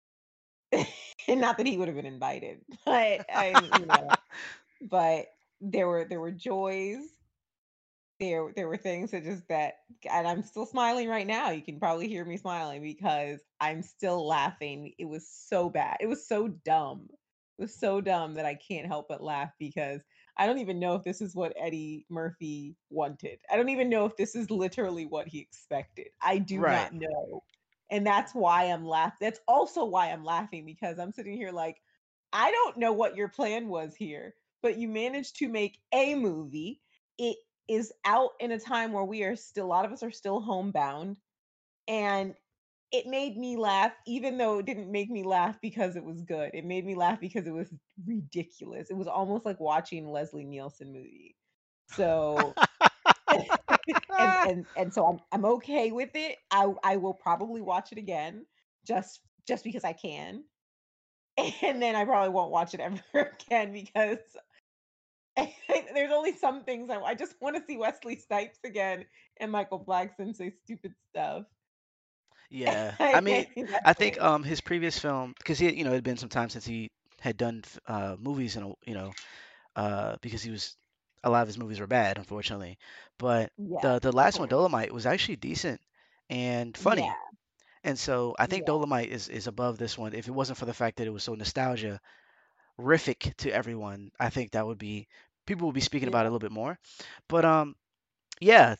and not that he would have been invited, but I, you know, but there were there were joys, there there were things that just that, and I'm still smiling right now. You can probably hear me smiling because I'm still laughing. It was so bad. It was so dumb. It was so dumb that I can't help but laugh because I don't even know if this is what Eddie Murphy wanted. I don't even know if this is literally what he expected. I do right. not know. And that's why I'm laughing. That's also why I'm laughing because I'm sitting here like, I don't know what your plan was here, but you managed to make a movie. It is out in a time where we are still, a lot of us are still homebound. And it made me laugh, even though it didn't make me laugh because it was good. It made me laugh because it was ridiculous. It was almost like watching Leslie Nielsen movie. So and and and so I'm I'm okay with it. I I will probably watch it again just just because I can. And then I probably won't watch it ever again because there's only some things I, I just want to see Wesley Snipes again and Michael Blackson say stupid stuff. Yeah. I mean, That's I think it. um his previous film, because he, you know, it had been some time since he had done f- uh movies, and you know, uh because he was a lot of his movies were bad, unfortunately. But Yeah, the the of last one, course. Dolomite, was actually decent and funny. Yeah, And so I think yeah, Dolomite is is above this one. If it wasn't for the fact that it was so nostalgia rific to everyone, I think that would be people would be speaking yeah. about it a little bit more. But um yeah,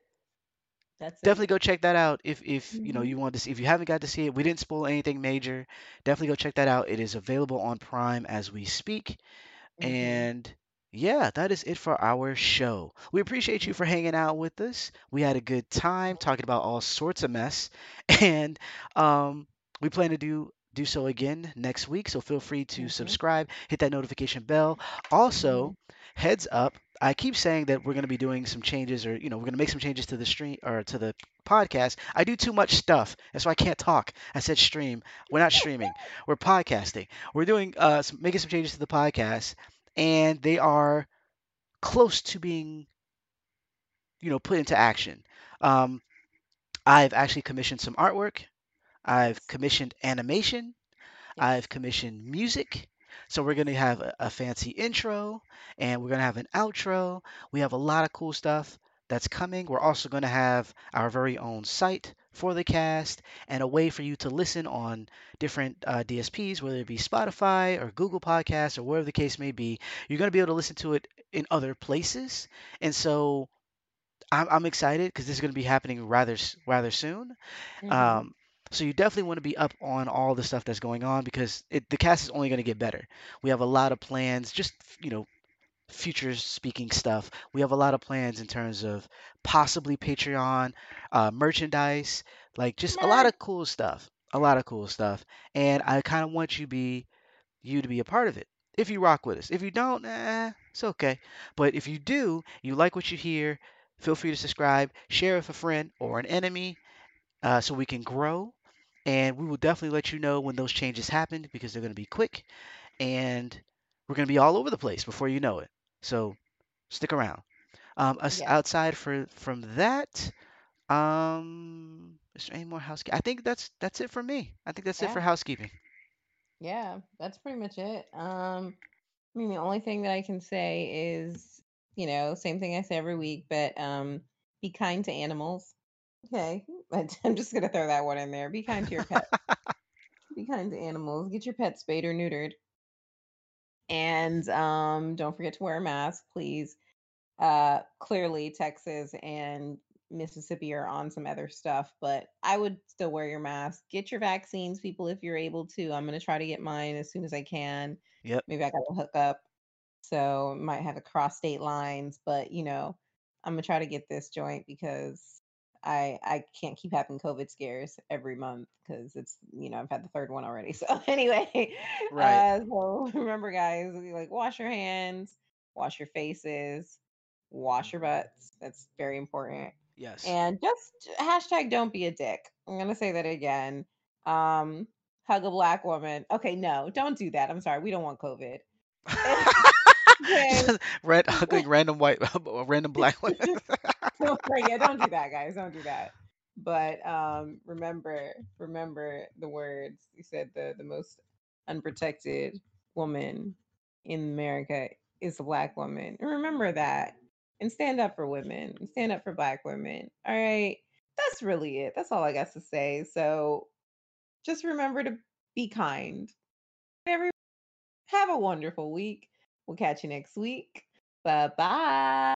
That's definitely it. go check that out if if you know Hmm. you want to see, if you haven't got to see it, we didn't spoil anything major. Definitely go check that out. It is available on Prime as we speak. Hmm. And yeah, that is it for our show. We appreciate you for hanging out with us. We had a good time talking about all sorts of mess, and um, we plan to do do so again next week. So feel free to Hmm. subscribe, hit that notification bell. Hmm. Also, heads up. I keep saying that we're going to be doing some changes, or you know, we're going to make some changes to the stream or to the podcast. I do too much stuff, and so I can't talk. I said stream. We're not streaming. We're podcasting. We're doing uh, some, making some changes to the podcast, and they are close to being, you know, put into action. Um, I've actually commissioned some artwork. I've Nice. commissioned animation. Yes. I've commissioned music. So we're going to have a, a fancy intro, and we're going to have an outro. We have a lot of cool stuff that's coming. We're also going to have our very own site for the cast and a way for you to listen on different uh, D S Ps, whether it be Spotify or Google Podcasts or wherever the case may be. You're going to be able to listen to it in other places. And so I'm, I'm excited because this is going to be happening rather s- rather soon. Hmm. Um, so you definitely want to be up on all the stuff that's going on because it, the cast is only going to get better. We have a lot of plans, just you know, future speaking stuff. We have a lot of plans in terms of possibly Patreon, uh, merchandise, like just a lot Merch. of cool stuff. A lot of cool stuff. And I kind of want you be you to be a part of it. If you rock with us. If you don't, eh, it's okay. But if you do, you like what you hear, feel free to subscribe, share with a friend or an enemy, uh, so we can grow. And we will definitely let you know when those changes happen because they're going to be quick and we're going to be all over the place before you know it. So stick around. Um, as- Yeah. outside for from that, um, is there any more housekeeping? I think that's that's it for me. I think that's it for Yeah. housekeeping. Yeah. That's pretty much it. Um, I mean, the only thing that I can say is, you know, same thing I say every week, but um, be kind to animals. Okay. But I'm just gonna throw that one in there. Be kind to your pet. Be kind to animals. Get your pet spayed or neutered. And um, don't forget to wear a mask, please. Uh, clearly, Texas and Mississippi are on some other stuff, but I would still wear your mask. Get your vaccines, people, if you're able to. I'm going to try to get mine as soon as I can. Yep. Maybe I got to hook up. So might have to cross state lines, but you know, I'm gonna try to get this joint because I I can't keep having COVID scares every month because it's you know I've had the third one already. So anyway, Right. uh, so remember, guys, like wash your hands, wash your faces, wash your Mhm. butts. That's very important. Yes. And just hashtag don't be a dick. I'm gonna say that again. Um, hug a black woman. Okay, no, don't do that. I'm sorry. We don't want COVID. Okay. Just ran, hugging random white, random black women. Don't like, yeah, don't do that, guys. Don't do that. But um remember, remember the words. You said the the most unprotected woman in America is a black woman. And remember that. And stand up for women. And stand up for black women. All right. That's really it. That's all I got to say. So just remember to be kind. Everyone, have a wonderful week. We'll catch you next week. Bye bye.